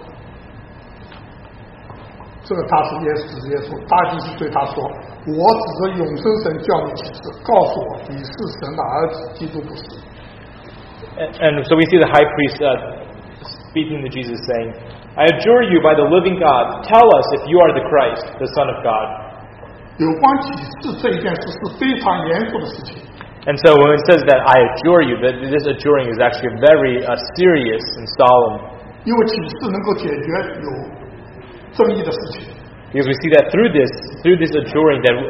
S1: 这个他是耶稣。大祭司对他说：我指着永生神叫你起誓，告诉我你是神的儿子，基督不是。”
S2: And so we see the high priest speaking to Jesus, saying, "I adjure you by the living God, tell us if you are the Christ, the Son of God."
S1: 有关启示这一件事是非常严肃的事情。
S2: And so when it says that I adjure you, that this adjuring is actually a very serious and solemn.
S1: 因为启示能够解决有争议的事情。
S2: Because we see that through this adjuring, that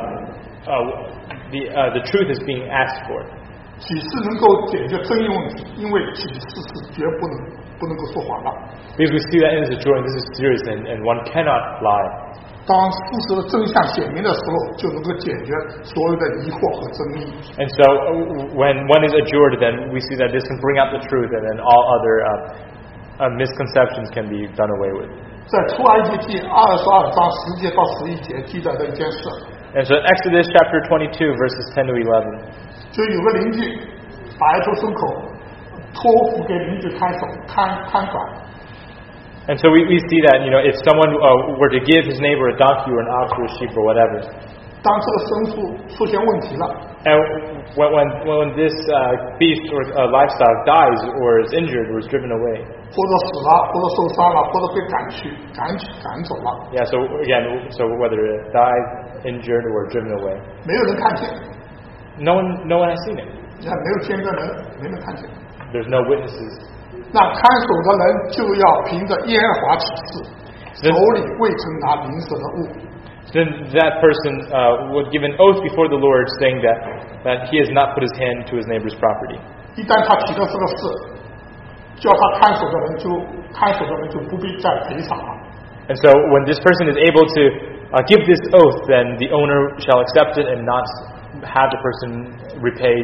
S2: the truth is being asked for.
S1: 启示能够解决争议问题，因为启示是绝不能够说谎的。
S2: Because we see that in this adjuring, this is serious, and one cannot lie.
S1: 当事实的真相显明的时候，就能够解决所有的疑惑和争议。
S2: And so when one is adjured, then we see that this can bring out the truth, and then all other misconceptions can be done away with.
S1: 在出埃及记22章10节到11节记载的一件事，
S2: And so Exodus chapter 22, verses 10 to 11.
S1: 就有个邻居把一头牲口托付给邻居看管。
S2: And so we see that, if someone were to give his neighbor a donkey or an ox or a sheep or whatever,
S1: 当这个牲畜出现问题了，
S2: and when this beast or livestock dies or is injured or is driven away,
S1: 或者死了，或者受伤了，或者被赶走了，
S2: yeah, so again, so whether it died, injured, or driven away,
S1: 没有人看见，
S2: no one has seen it.
S1: 你看没有见证人，没人看见。
S2: There's no witnesses.
S1: 那看守的人就要凭着耶和华起誓，手里未曾拿邻舍的物。
S2: Then that person would give an oath before the Lord, saying that he has not put his hand to his neighbor's property.
S1: 一旦他提到这个事，叫他看守的人就不必再赔偿了。
S2: And so when this person is able to give this oath, then the owner shall accept it and not have the person repay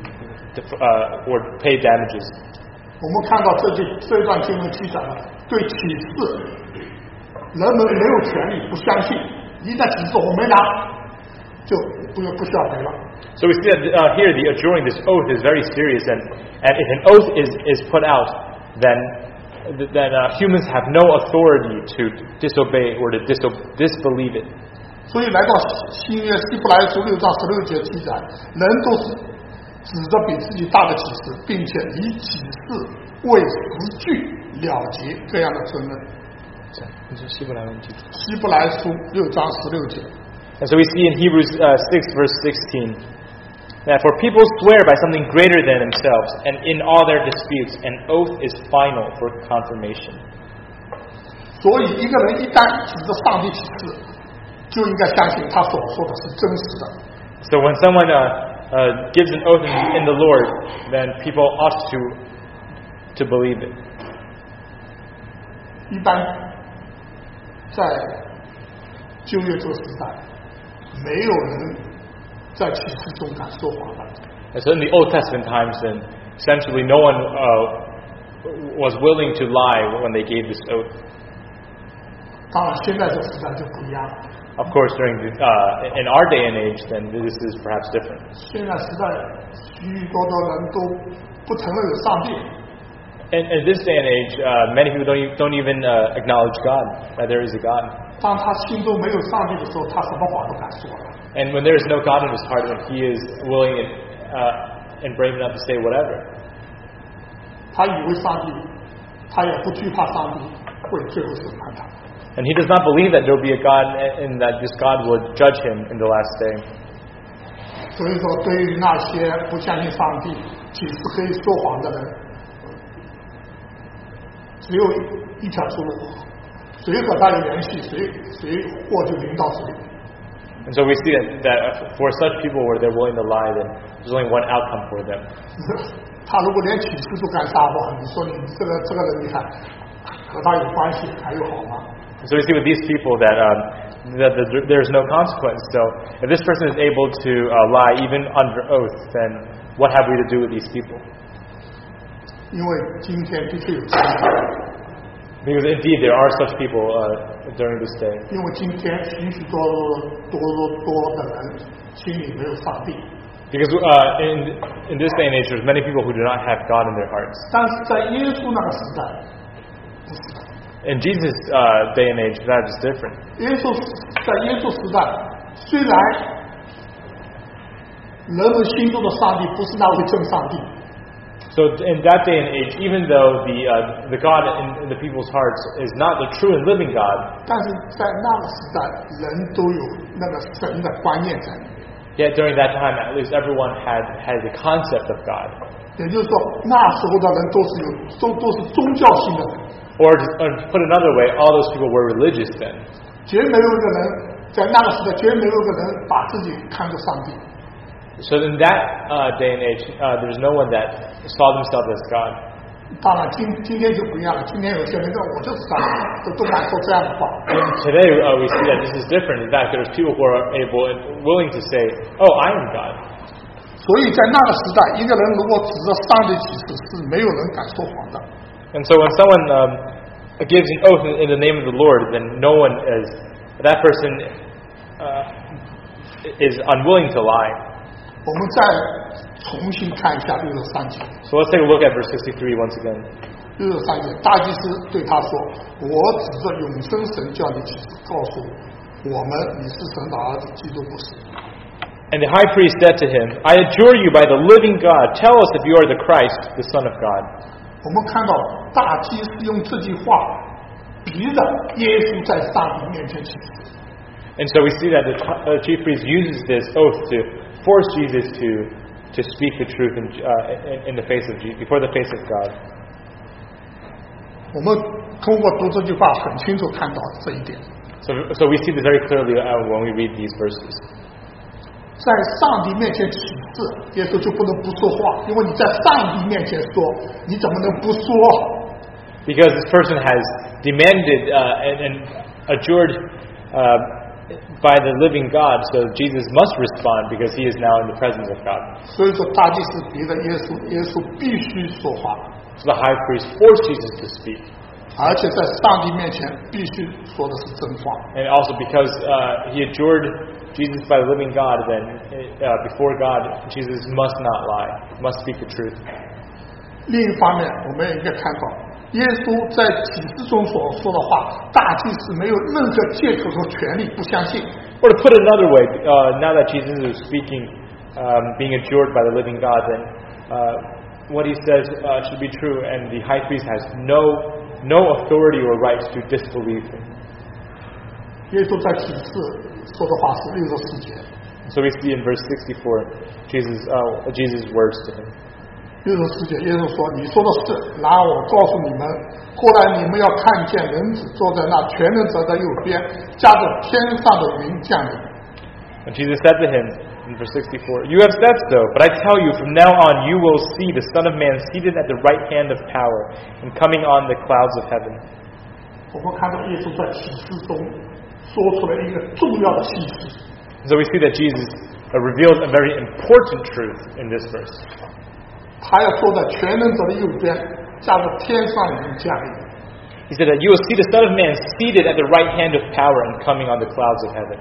S2: or pay damages.
S1: 我们看到这段经文记载了，对启示，人们没有权利不相信，一旦启示我没拿，就不需要赔了。
S2: So we see that here the adjuring this oath is very serious, and if an oath is put out, then humans have no authority to disobey or to disbelieve it.
S1: 所以来到新约希伯来书6章16节记载，人都是指着比自己大的启示，并且以启示为实据了结这样的争论。希伯来书6章16节。
S2: And so we see in Hebrews 6 verse 16 that for people swear by something greater than themselves, and in all their disputes, an oath is final for confirmation.
S1: 所以一个人一旦指着上帝启示，就应该相信他所说的是真实的。
S2: So when someone gives an oath in the Lord, then people ought to believe it.
S1: 一般在旧约这个时代，没有人在启示中敢说谎的。
S2: And so in the Old Testament times, then essentially no one was willing to lie when they gave this oath.
S1: 当然，现在这个时代就不一样了。
S2: Of course, in our day and age, then this is perhaps different.
S1: 现在时代许多的人都不承认有上帝，
S2: In this day and age, many people don't even acknowledge God, that there is a God.
S1: 当他心中没有上帝的时候，他什么话都敢说了。
S2: And when there is no God in his heart, when he is willing and brave enough to say whatever,
S1: 他以为上帝，他也不惧怕上帝会最后审判他。
S2: and he does not believe that there will be a God and that this God would judge him in the last day.
S1: 所以说，对于那些不相信上帝、几时可以说谎的人，只有一条出路：谁和他有联系，谁祸就临到谁。
S2: And so we see that for such people where they're willing to lie, then there's only one outcome for them.
S1: 他如果连启示都敢撒谎，你说你这个人，你看和他有关系还有好吗？
S2: So we see with these people that there's no consequence. So if this person is able to lie even under oath, then what have we to do with these people?
S1: 因为今天的确有这样的人，
S2: Because indeed there are such people during this day.
S1: 因为今天许许多的人心里没有上帝，
S2: Because in this day and age, there's many people who do not have God in their hearts.
S1: 但是在耶稣那个时代，不是的。
S2: In Jesus' day and age, that is different.
S1: 在耶稣时代，虽然人们心中的上帝不是那位真上帝，
S2: So in that day and age, even though the God in the people's hearts is not the true and living God,
S1: 但是在那个时代，人都有那个神的观念在里面。
S2: yet during that time, at least everyone had the concept of God.
S1: 也就是说，那时候的人都是宗教性的人，
S2: Or to put another way, all those people were religious then.
S1: 绝没有一个人在那个时代，绝没有一个人把自己看作上帝。
S2: So in that day and age, there's no one that saw themselves as God.
S1: 当然，今天就不一样了。今天有些人说我就是上帝，都敢说这样的话。
S2: And today we see that this is different. In fact, there's people who are able and willing to say, "Oh, I am God."
S1: 所以在那个时代，一个人如果指着上帝启示，是没有人敢说谎的。
S2: And so when someone gives an oath in the name of the Lord, then that person is unwilling to lie.
S1: 我们再重新看一下63节。
S2: So let's take a look at verse 63 once again.
S1: 63节，大祭司对他说：“我指着永生神叫你启示，告诉我们你是神的儿子，基督不是。”
S2: And the high priest said to him, "I adjure you by the living God, tell us if you are the Christ, the Son of God."
S1: 我们看到大祭司用这句话逼着耶稣在上帝面前启示。
S2: And so we see that the chief priest uses this oath to force Jesus to speak the truth in the face of before the face of God.
S1: 我们通过读这句话，很清楚看到这一点。
S2: So we see this very clearly when we read these verses.
S1: 在上帝面前启示，耶稣就不能不说话，因为你在上帝面前说，你怎么能不说？
S2: Because this person has demanded and adjured by the living God, so Jesus must respond because he is now in the presence of God.
S1: 所以说，大祭司逼着耶稣，耶稣必须说话，
S2: So the high priest forced Jesus to speak.
S1: 而且在上帝面前必须说的是真话。
S2: And also because he adjured Jesus by the living God, then before God, Jesus must not lie, must speak the truth.
S1: 另一方面，我们也应该看到，耶稣在启示中所说的话，大祭司没有任何借口和权利不相信。
S2: Or to put it another way, now that Jesus is speaking, being adjured by the living God, then what he says should be true, and the high priest has no authority or right to disbelieve him.
S1: 耶稣在启示说的话是64节。
S2: So we see in verse 64, Jesus' words to him.
S1: 64节，耶稣说：“你说的是，然而我告诉你们，后来你们要看见人子坐在那全能者的右边，驾着天上的云降临。”
S2: And Jesus said to him in verse 64, "You have said so, but I tell you, from now on you will see the Son of Man seated at the right hand of power and coming on the clouds of heaven."
S1: 我们看到耶稣在启示中说出了一个重要的信息。
S2: So we see that Jesus reveals a very important truth in this verse.
S1: 他要坐在全能者的右边， 驾着天上已经降临。
S2: He said that you will see the Son of Man seated at the right hand of power and coming on the clouds of heaven.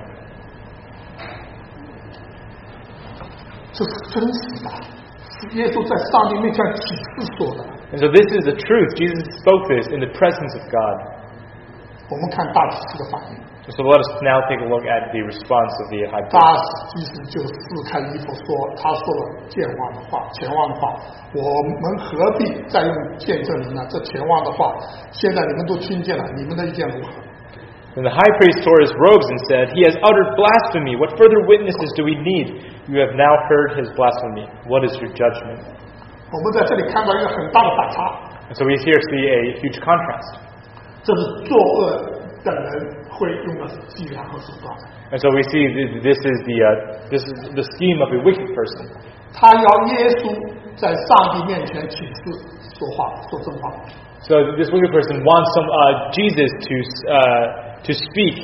S1: 这是真实的，是耶稣在上帝面前启示说的。
S2: And so this is the truth. Jesus spoke this in the presence of God.
S1: 我们看大祭司的反应，
S2: So let us now take a look at the response of the high
S1: 大
S2: priest.
S1: 祭司就撕开衣服说，他说了健忘的话，前忘的话，我们何必再用见证人呢？这前忘的话，现在你们都听见了，你们的意见如何？
S2: And the high priest tore his robes and said, "He has uttered blasphemy. What further witnesses do we need? You have now heard his blasphemy. What is your judgment?"
S1: 我们在这里看到一个很大的反差，
S2: And so we here see a huge contrast.
S1: 这是作恶的人会用的伎俩和手段。
S2: And so we see this is the scheme of a wicked person.
S1: 他要耶稣在上帝面前启示说话，说真话。
S2: So this wicked person wants Jesus to speak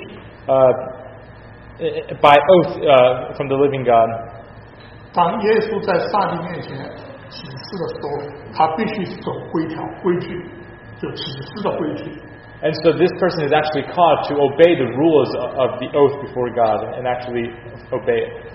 S2: by oath from the living God.
S1: 当耶稣在上帝面前启示的时候，他必须守规条规矩，就启示的规矩。
S2: And so this person is actually called to obey the rules of the oath before God and actually obey it.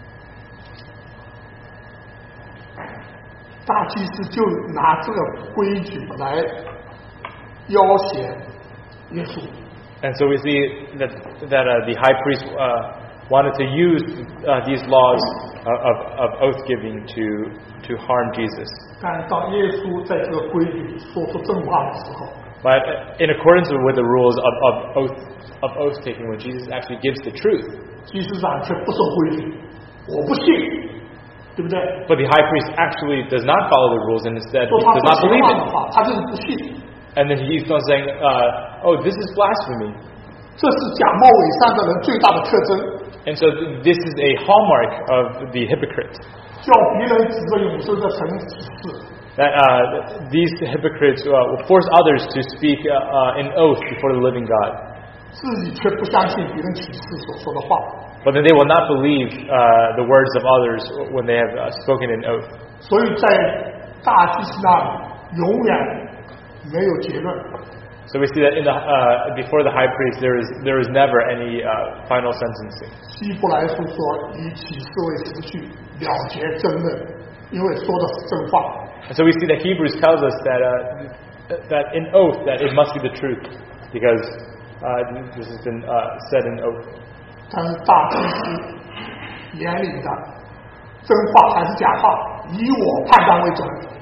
S1: 大祭司就拿这个规矩来要挟耶稣。
S2: And so we see that the high priest wanted to use these laws of oath giving to harm Jesus.
S1: 但当耶稣在这个规矩说出真话的时候，
S2: But in accordance with the rules of oath taking, when Jesus actually gives the truth,
S1: 祭司长却不守规矩，我不信，对不对？
S2: but the high priest actually does not follow the rules and instead
S1: 说
S2: he
S1: 他
S2: does
S1: 不
S2: not
S1: 前
S2: believe
S1: 忘的
S2: it.
S1: 话，他就是不信。
S2: And then he keeps on saying, "Oh, this is blasphemy."
S1: 这是假冒伪善的人最大的特征，
S2: And so this is a hallmark of the hypocrite.
S1: 叫别人指着永生的神启示，
S2: That these hypocrites will force others to speak an oath before the living God,
S1: 自己却不相信别人启示所说的话。
S2: but then they will not believe the words of others when they have spoken an oath.
S1: 所以在大祭司那里永远没有结论，
S2: So we see that in the before the high priest there is never any final sentencing.
S1: 希伯来书说以启示为实据，了结真论，因为说的是真话。
S2: And so we see that Hebrews tells us that in oath that it must be the truth, because this has been said in oath.
S1: 但是大祭司眼里的真话还是假话，以我判断为准。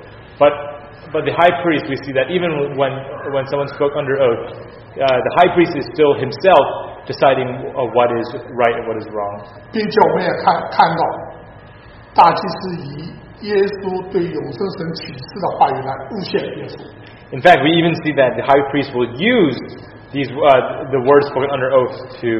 S2: But the high priest, we see that even when someone spoke under oath, the high priest is still himself deciding what is right and what is wrong.
S1: 并且我们也看到，大祭司以耶稣对永生神启示的话语来诬陷耶稣。
S2: In fact, we even see that the high priest will use these the words spoken under oath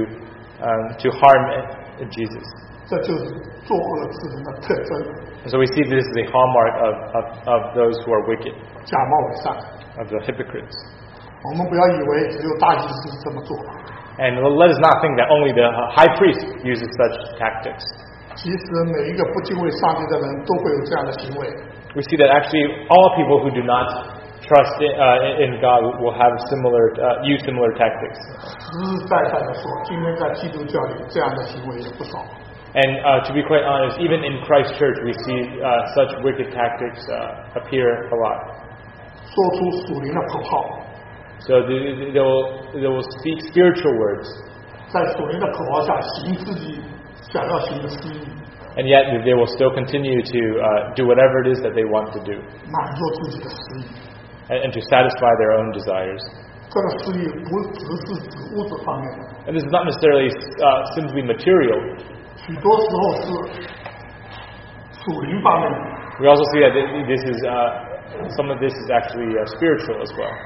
S2: to harm Jesus.
S1: 这就是作恶之人的特征，
S2: And so we see this is a hallmark of those who are wicked,
S1: 假冒伪善。
S2: of the hypocrites.
S1: 我们不要以为只有大祭司这么做，
S2: And let us not think that only the high priest uses such tactics.
S1: 其实每一个不敬畏上帝的人都会有这样的行为。
S2: We see that actually all people who do not trust in God will have use similar tactics.
S1: 实实在在的说，今天在基督教里这样的行为也不少。
S2: And to be quite honest, even in Christ Church, we see such wicked tactics appear a lot.
S1: 说出属灵的口号，
S2: So they will speak spiritual words,
S1: 在属灵的口号下行自己想要行的私意，
S2: and yet they will still continue to do whatever it is that they want to do,
S1: 满足自己的私意。
S2: and to satisfy their own desires.
S1: 这个私意不只是指物质方面的，
S2: And this is not necessarily simply material.
S1: 许多时候是属灵方面的。
S2: We also see that this is some of this is actually spiritual as well.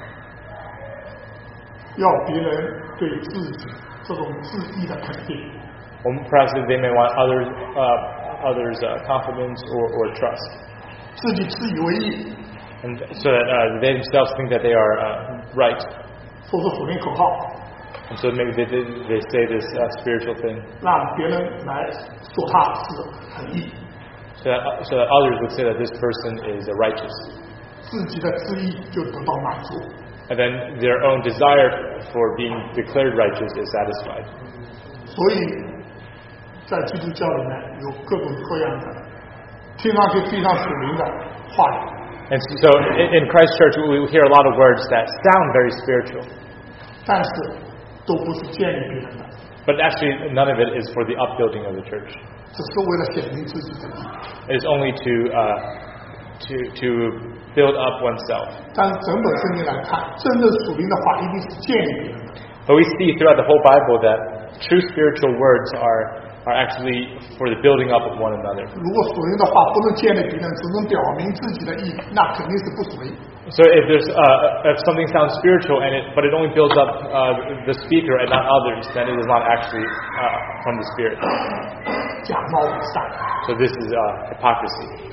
S1: 要别人对自己这种自意的肯定，
S2: Or perhaps they may want others' confidence or trust,
S1: 自己自以为意，
S2: and so that they themselves think that they are right.
S1: 说出属灵口号，
S2: And so maybe they say this spiritual thing,
S1: 让别人来说他是很义。
S2: so that others would say that this person is righteous.
S1: 自己的旨意就得到满足。
S2: And then their own desire for being declared righteous is satisfied.
S1: 所以，在基督教里面有各种各样的听上去非常属灵的话语，
S2: And so in Christ Church, we hear a lot of words that sound very spiritual,
S1: 但是都不是建立别人的，
S2: but actually none of it is for the upbuilding of the church.
S1: 只是为了显明自己的义。
S2: It is only to build up oneself.
S1: 但是整本圣经来看，真正属灵的话一定是建立别人的。
S2: But we see throughout the whole Bible that true spiritual words are actually for the building up of one another.
S1: 如果属灵的话不能建立别人，只能表明自己的义，那肯定是不属灵。
S2: So if something sounds spiritual but it only builds up the speaker and not others, then it is not actually from the Spirit.
S1: 假冒伪善，
S2: So this is hypocrisy.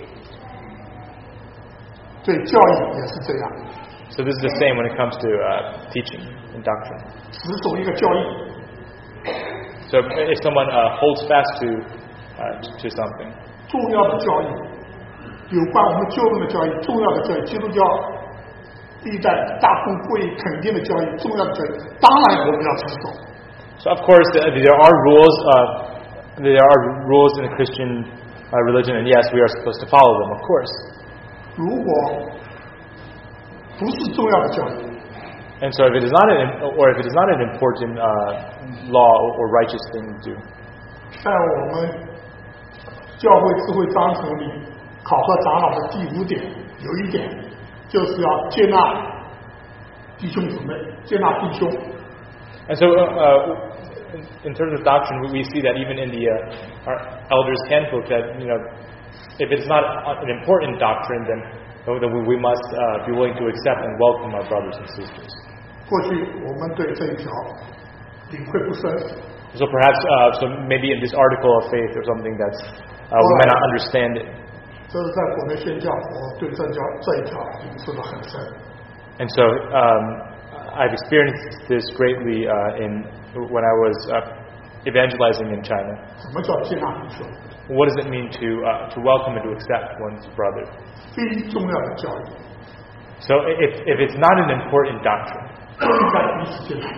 S1: 对教义也是这样，
S2: So this is the same when it comes to teaching and doctrine.
S1: 只守一个教义，
S2: So if someone holds fast to something,
S1: 重要的教义，有关我们救恩的教义，重要的教义，基督教历代大公会肯定的教义，重要的教义，当然我们要持守。
S2: so of course there are rules in the Christian religion, and yes, we are supposed to follow them, of course.
S1: 如果不是重要的教义，
S2: And so if it is not an important law or righteous thing to do,
S1: 在我们教会智慧章程里考核长老的第5点，有一点就是要接纳弟兄姊妹，接纳弟兄。
S2: and so in terms of doctrine, we see that even in our elders' handbook that if it's not an important doctrine, then we must be willing to accept and welcome our brothers and sisters.
S1: 过去我们对这一条领会不深，
S2: So perhaps, so maybe in this article of faith or something that's we may not understand it.
S1: 这是在国内宣教，我对这一条领受得很深。
S2: And so I've experienced this greatly when I was evangelizing in China.
S1: 什么叫接纳弟兄？
S2: What does it mean to welcome and to accept one's brother?
S1: 非重要的教育
S2: So if it's not an important doctrine,
S1: 就应该彼此接纳，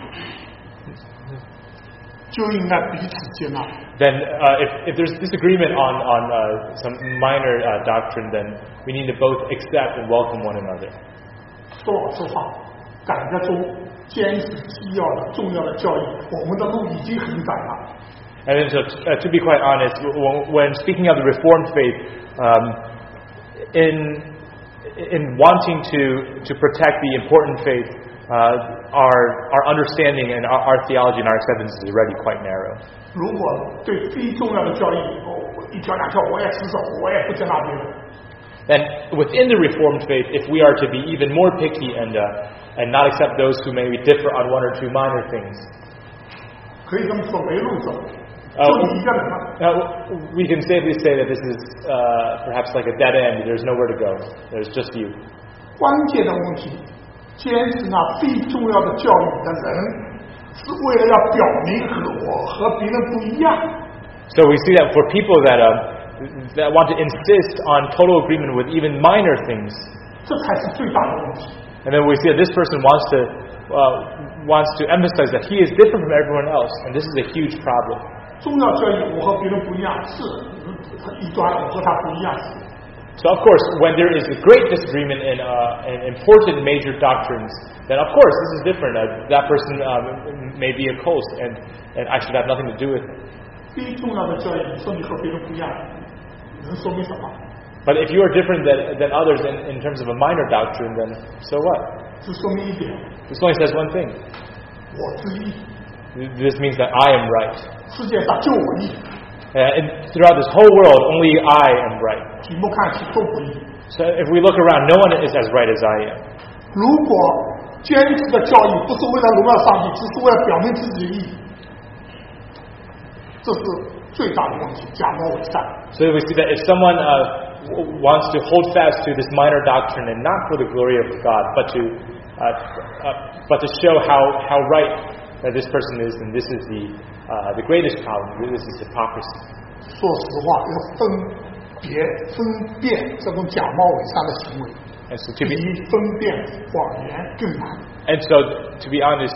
S1: 就应该彼此接纳。
S2: then if there's disagreement on some minor doctrine, then we need to both accept and welcome one another.
S1: 说老实话，改革中坚持基要的重要的教育，我们的路已经很窄了。
S2: And then so, to be quite honest, when speaking of the Reformed faith, in wanting to protect the important faith, our understanding and our theology and our acceptance is already quite narrow.
S1: 如果对非重要的教义，一条两条我也持守，我也不接纳别人，
S2: Then within the Reformed faith, if we are to be even more picky and not accept those who maybe differ on one or two minor things,
S1: 可以这么说，没路走，就你一个人了。
S2: we can safely say that this is perhaps like a dead end. There's nowhere to go. There's just you.
S1: 关键的问题，坚持那非重要的教育的人，是为了要表明我和别人不一样。
S2: So we see that for people that want to insist on total agreement with even minor things,
S1: 这才是最大的问题。
S2: and then we see that this person wants to emphasize that he is different from everyone else, and this is a huge problem.
S1: 重要教育我和别人不一样，是异端，我和他不一样。
S2: So of course, when there is a great disagreement in important major doctrines, then of course this is different. That person may be a cult, and I should have nothing to do with it.
S1: 非重要的教育，你说你和别人不一样，能说明什么？
S2: But if you are different than others in terms of a minor doctrine, then so what?
S1: 只说明一点，
S2: This only says one thing.
S1: 我之一，
S2: This means that I am right.
S1: 世界上就我一。
S2: And throughout this whole world, only I am right.
S1: 举目看齐都不一。
S2: So if we look around, no one is as right as I am.
S1: 如果坚持的教育不是为了荣耀上帝，只是为了表明自己的义，这是最大的问题，假冒伪善。
S2: So we see that if someone wants to hold fast to this minor doctrine and not for the glory of God, but to show how right that this person is, then this is the greatest problem. This is hypocrisy.
S1: 说实话，要分辨这种假冒伪善的行为，
S2: And so to
S1: 比
S2: be
S1: 分辨谎言更难。
S2: and so to be honest,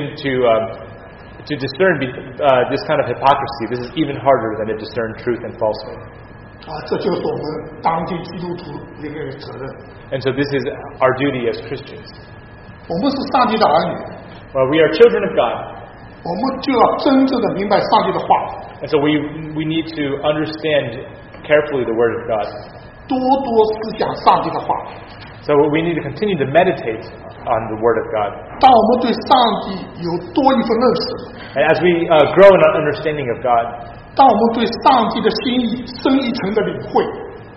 S2: to discern this kind of hypocrisy, this is even harder than to discern truth and falsehood.
S1: 这就是我们当今基督徒一个责任。
S2: And so this is our duty as Christians.
S1: 我们是上帝的儿女，
S2: Well, we are children of God,
S1: 我们就要真正的明白上帝的话，
S2: and so we need to understand carefully the Word of God.
S1: 多多思想上帝的话。
S2: So we need to continue to meditate on the Word of God.
S1: 当我们对上帝有多一份认识，
S2: And as we grow in our understanding of God,
S1: 当我们对上帝的心意深一层的领会，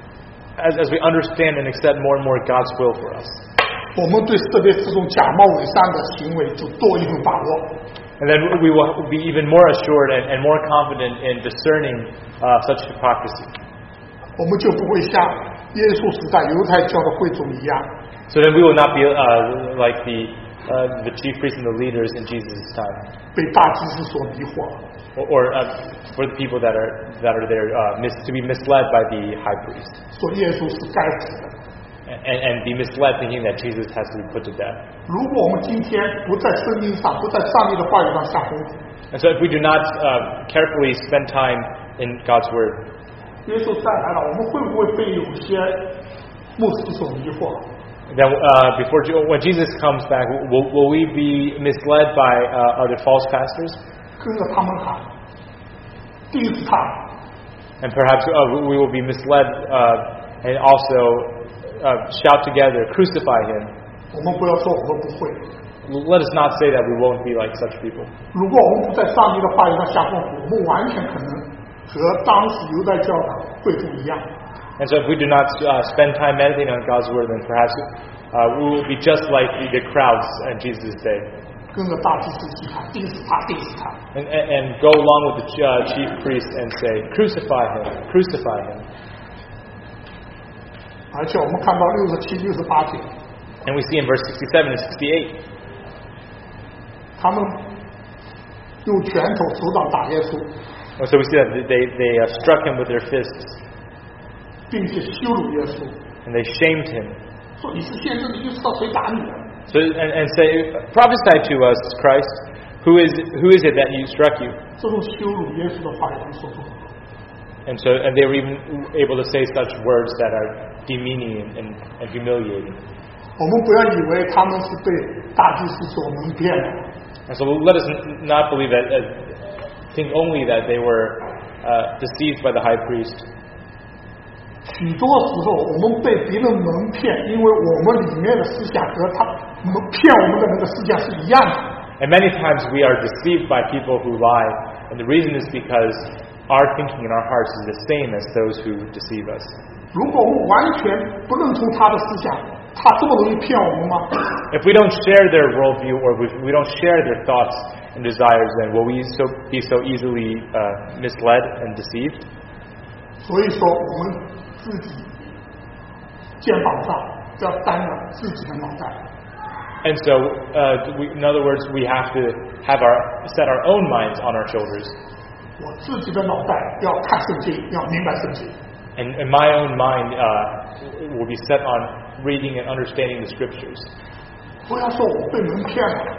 S2: as we understand and accept more and more God's will for us,
S1: 我们对特别这种假冒伪善的行为就多一份把握。
S2: and then we will be even more assured and more confident in discerning such hypocrisy.
S1: 我们就不会像耶稣时代犹太教的会众一样，
S2: So then we will not be like the chief priests and the leaders in Jesus' time,
S1: 被大祭司所迷惑，
S2: or for the people that are there to be misled by the high priest,
S1: 说耶稣是该死的。
S2: and be misled thinking that Jesus has to be put to death.
S1: 如果我们今天不在圣经上，不在上帝的话语上下功夫，
S2: And so if we do not carefully spend time in God's Word,
S1: 耶稣再来了，我们会不会被有些牧师所迷惑？
S2: then when Jesus comes back, will we be misled by other false pastors?
S1: 跟着他们喊，钉死他，
S2: And perhaps we will be misled and also shout together, crucify him.
S1: 我们不要说我们不会。
S2: Let us not say that we won't be like such people.
S1: 如果我们不在上帝的话语上下功夫，我们完全可能和当时犹太教的会众一样，
S2: And so if we do not spend time meditating on God's Word, then perhaps we will be just like the crowds in Jesus' day.
S1: 跟着大祭司去喊，钉死他，钉死他。
S2: And go along with the chief priests and say, crucify him, crucify him.
S1: 而且我们看到67、68节，
S2: And we see in verse 67 and 68,
S1: 他们用拳头、手掌打耶稣，
S2: so we see that they struck him with their fists,
S1: 并且羞辱耶稣，
S2: and they shamed him.
S1: 说你是先知，你就知道谁打你的。
S2: So and say, prophesy to us, Christ, who is it that you struck you?
S1: 这种羞辱耶稣的话也能说出很多。
S2: And they were even able to say such words that are demeaning and humiliating.
S1: 我们不要以为他们是被大祭司所蒙骗的，
S2: And so let us not believe that, think only that they were deceived by the high priest.
S1: 许多时候我们被别人蒙骗，因为我们里面的思想和他骗我们的人的思想是一样的。
S2: And many times we are deceived by people who lie, and the reason is because our thinking in our hearts is the same as those who deceive us.
S1: 如果我们完全不认同他的思想，他这么容易骗我们吗？
S2: If we don't share their worldview or we don't share their thoughts and desires, then will we be so easily misled and deceived?
S1: 所以说，我们自己肩膀上要担着自己的脑袋。
S2: And so, in other words, we have to set our own minds on our shoulders.
S1: 我自己的脑袋要看圣经，要明白圣经。
S2: And my own mind will be set on reading and understanding the scriptures.
S1: 不要说我被蒙骗了，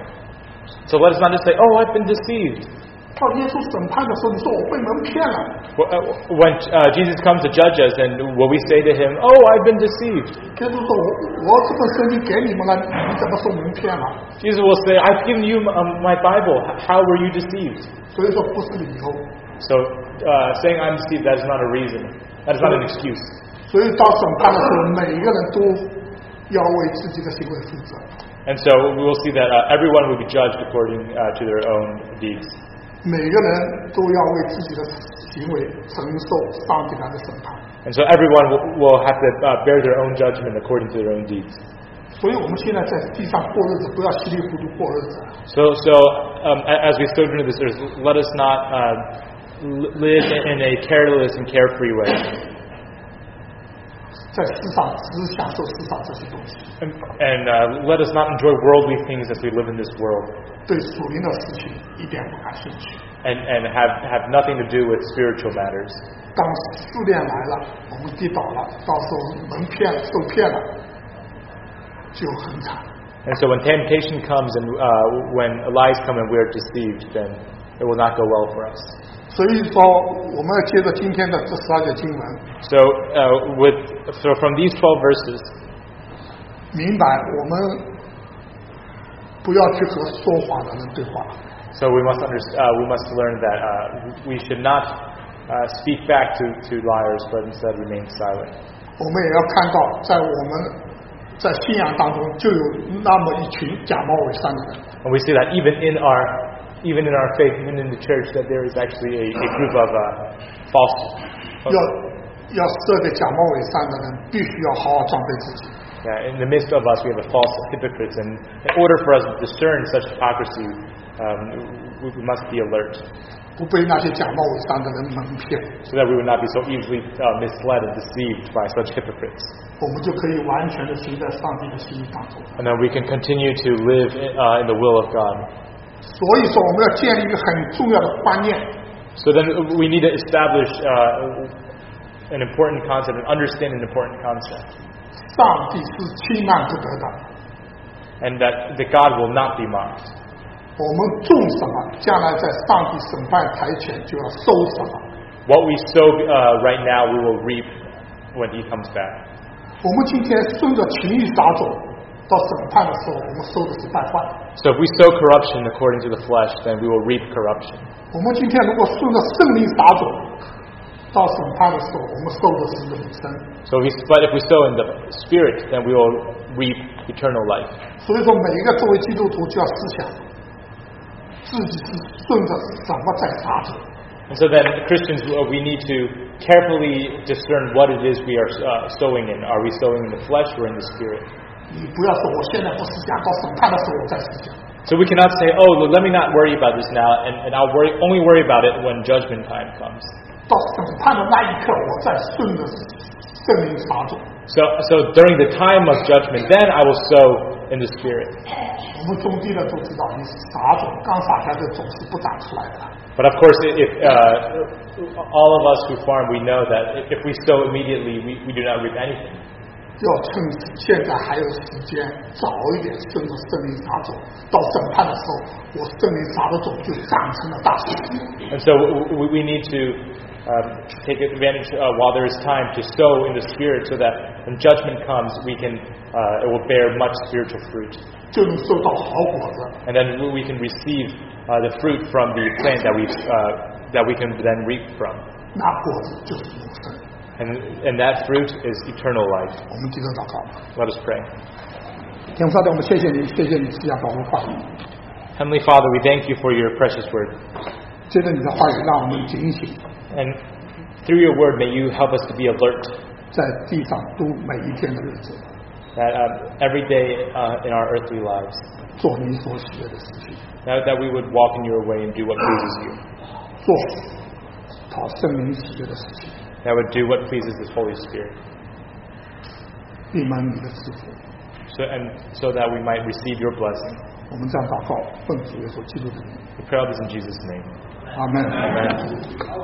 S2: So let us not just say, "Oh, I've been deceived."
S1: 到耶稣审判的时候，你说我被蒙骗了，
S2: When Jesus comes to judge us, and will we say to him, "Oh, I've been deceived"?
S1: 耶稣说我这本圣经给你们了，你怎么说蒙骗了？
S2: Jesus will say, "I've given you my Bible. How were you deceived?"
S1: 所以说不是理由。
S2: So saying I'm deceived, that is not a reason. That is not an excuse.
S1: 所以到审判的时候，每一个人都要为自己的行为负责。
S2: And so we will see that everyone will be judged according to their own deeds.
S1: 每个人都要为自己的行为承受上帝来的审判。
S2: And so everyone will have to bear their own judgment according to their own deeds.
S1: 所以我们现在在地上过日子，不要稀里糊涂过日子。
S2: So as we sojourn in this earth, let us not live in a careless and carefree way.
S1: 在世上只享受世上这些东西，
S2: And let us not enjoy worldly things as we live in this world.
S1: 对属灵的事情一点不感兴趣。
S2: And have nothing to do with spiritual matters.
S1: 当试炼来了，我们跌倒了，到时候蒙骗了、受骗了， 就很惨。
S2: And so when temptation comes and when lies come and we're deceived, then it will not go well for us.
S1: 所以说，我们要接着今天的这12节经文，
S2: So from these 12 verses,
S1: 明白我们不要去和说谎的人对话。
S2: so we must learn that we should not speak back to liars, but instead remain silent.
S1: 我们也要看到，在我们在信仰当中，就有那么一群假冒伪善的人。
S2: And we see that even in our faith, even in the church, that there is actually a group of false.
S1: 要设立假冒伪善的人，必须要好好装备自己。
S2: Yeah, in the midst of us, we have a false hypocrites, and in order for us to discern such hypocrisy, we must be alert,
S1: 不被那些假冒伪善的人蒙骗，
S2: so that we would not be so easily misled and deceived by such hypocrites.
S1: 我们就可以完全的行在上帝的心意当中。
S2: And then we can continue to live in the will of God.
S1: 所以说，我们要建立一个很重要的观念，
S2: So then we need to establish an important concept and understand an important concept,
S1: 上帝是轻慢不得的。
S2: and that God will not be mocked.
S1: 我们种什么，将来在上帝审判台前就要收什么。
S2: What we sow right now, we will reap when He comes back.
S1: 我们今天顺着情欲撒种，到审判的时候，我们收的是败坏。
S2: So if we sow corruption according to the flesh, then we will reap corruption.
S1: 我们今天如果顺着圣灵撒种，到审判的时候，我们收的是永生。
S2: But if we sow in the Spirit, then we will reap eternal life.
S1: 所以说，每一个作为基督徒就要思想，自己是顺着什么在撒种。
S2: And so then, Christians, we need to carefully discern what it is we are sowing in. Are we sowing in the flesh or in the Spirit?
S1: 你不要说我现在不思想，到审判的时候我再思想。
S2: So we cannot say, oh, let me not worry about this now, and I'll only worry about it when judgment time comes.
S1: 到审判的那一刻，我再顺着圣灵撒种。
S2: So during the time of judgment, then I will sow in the Spirit.
S1: 我们种地的都知道，你撒种刚撒下的种是不长出来的。
S2: But of course, if all of us who farm, we know that if we sow immediately, we do not reap anything.
S1: 要趁现在还有时间，早一点顺着圣灵撒种，到审判的时候，我圣灵撒的种就长成了大树。
S2: And so we need to take advantage while there is time to sow in the Spirit, so that when judgment comes, it will bear much spiritual fruit,
S1: 就能收到好果子。
S2: and then we can receive the fruit from the plant that we can then reap from,
S1: 那果子就是永生。
S2: and that fruit is eternal life.
S1: 我们接着祷告。
S2: Let us pray.
S1: 天父上帝，我们谢谢你，谢谢你赐下宝贵话语。
S2: Heavenly Father, we thank you for your precious word,
S1: 接着你的话语，让我们警醒，
S2: and through your word, may you help us to be alert,
S1: 在地上度每一天的日子，
S2: that every day in our earthly lives,
S1: 做你所喜悦的事情，
S2: that we would walk in your way and do what pleases you,
S1: 做讨圣灵喜悦的事情，
S2: that would do what pleases the Holy Spirit,
S1: 闭门你的赐福。
S2: so that we might receive your blessing.
S1: 我们这样祷告，奉主耶稣基督的名，
S2: We pray all this in Jesus' name.
S1: 阿门。
S2: Amen.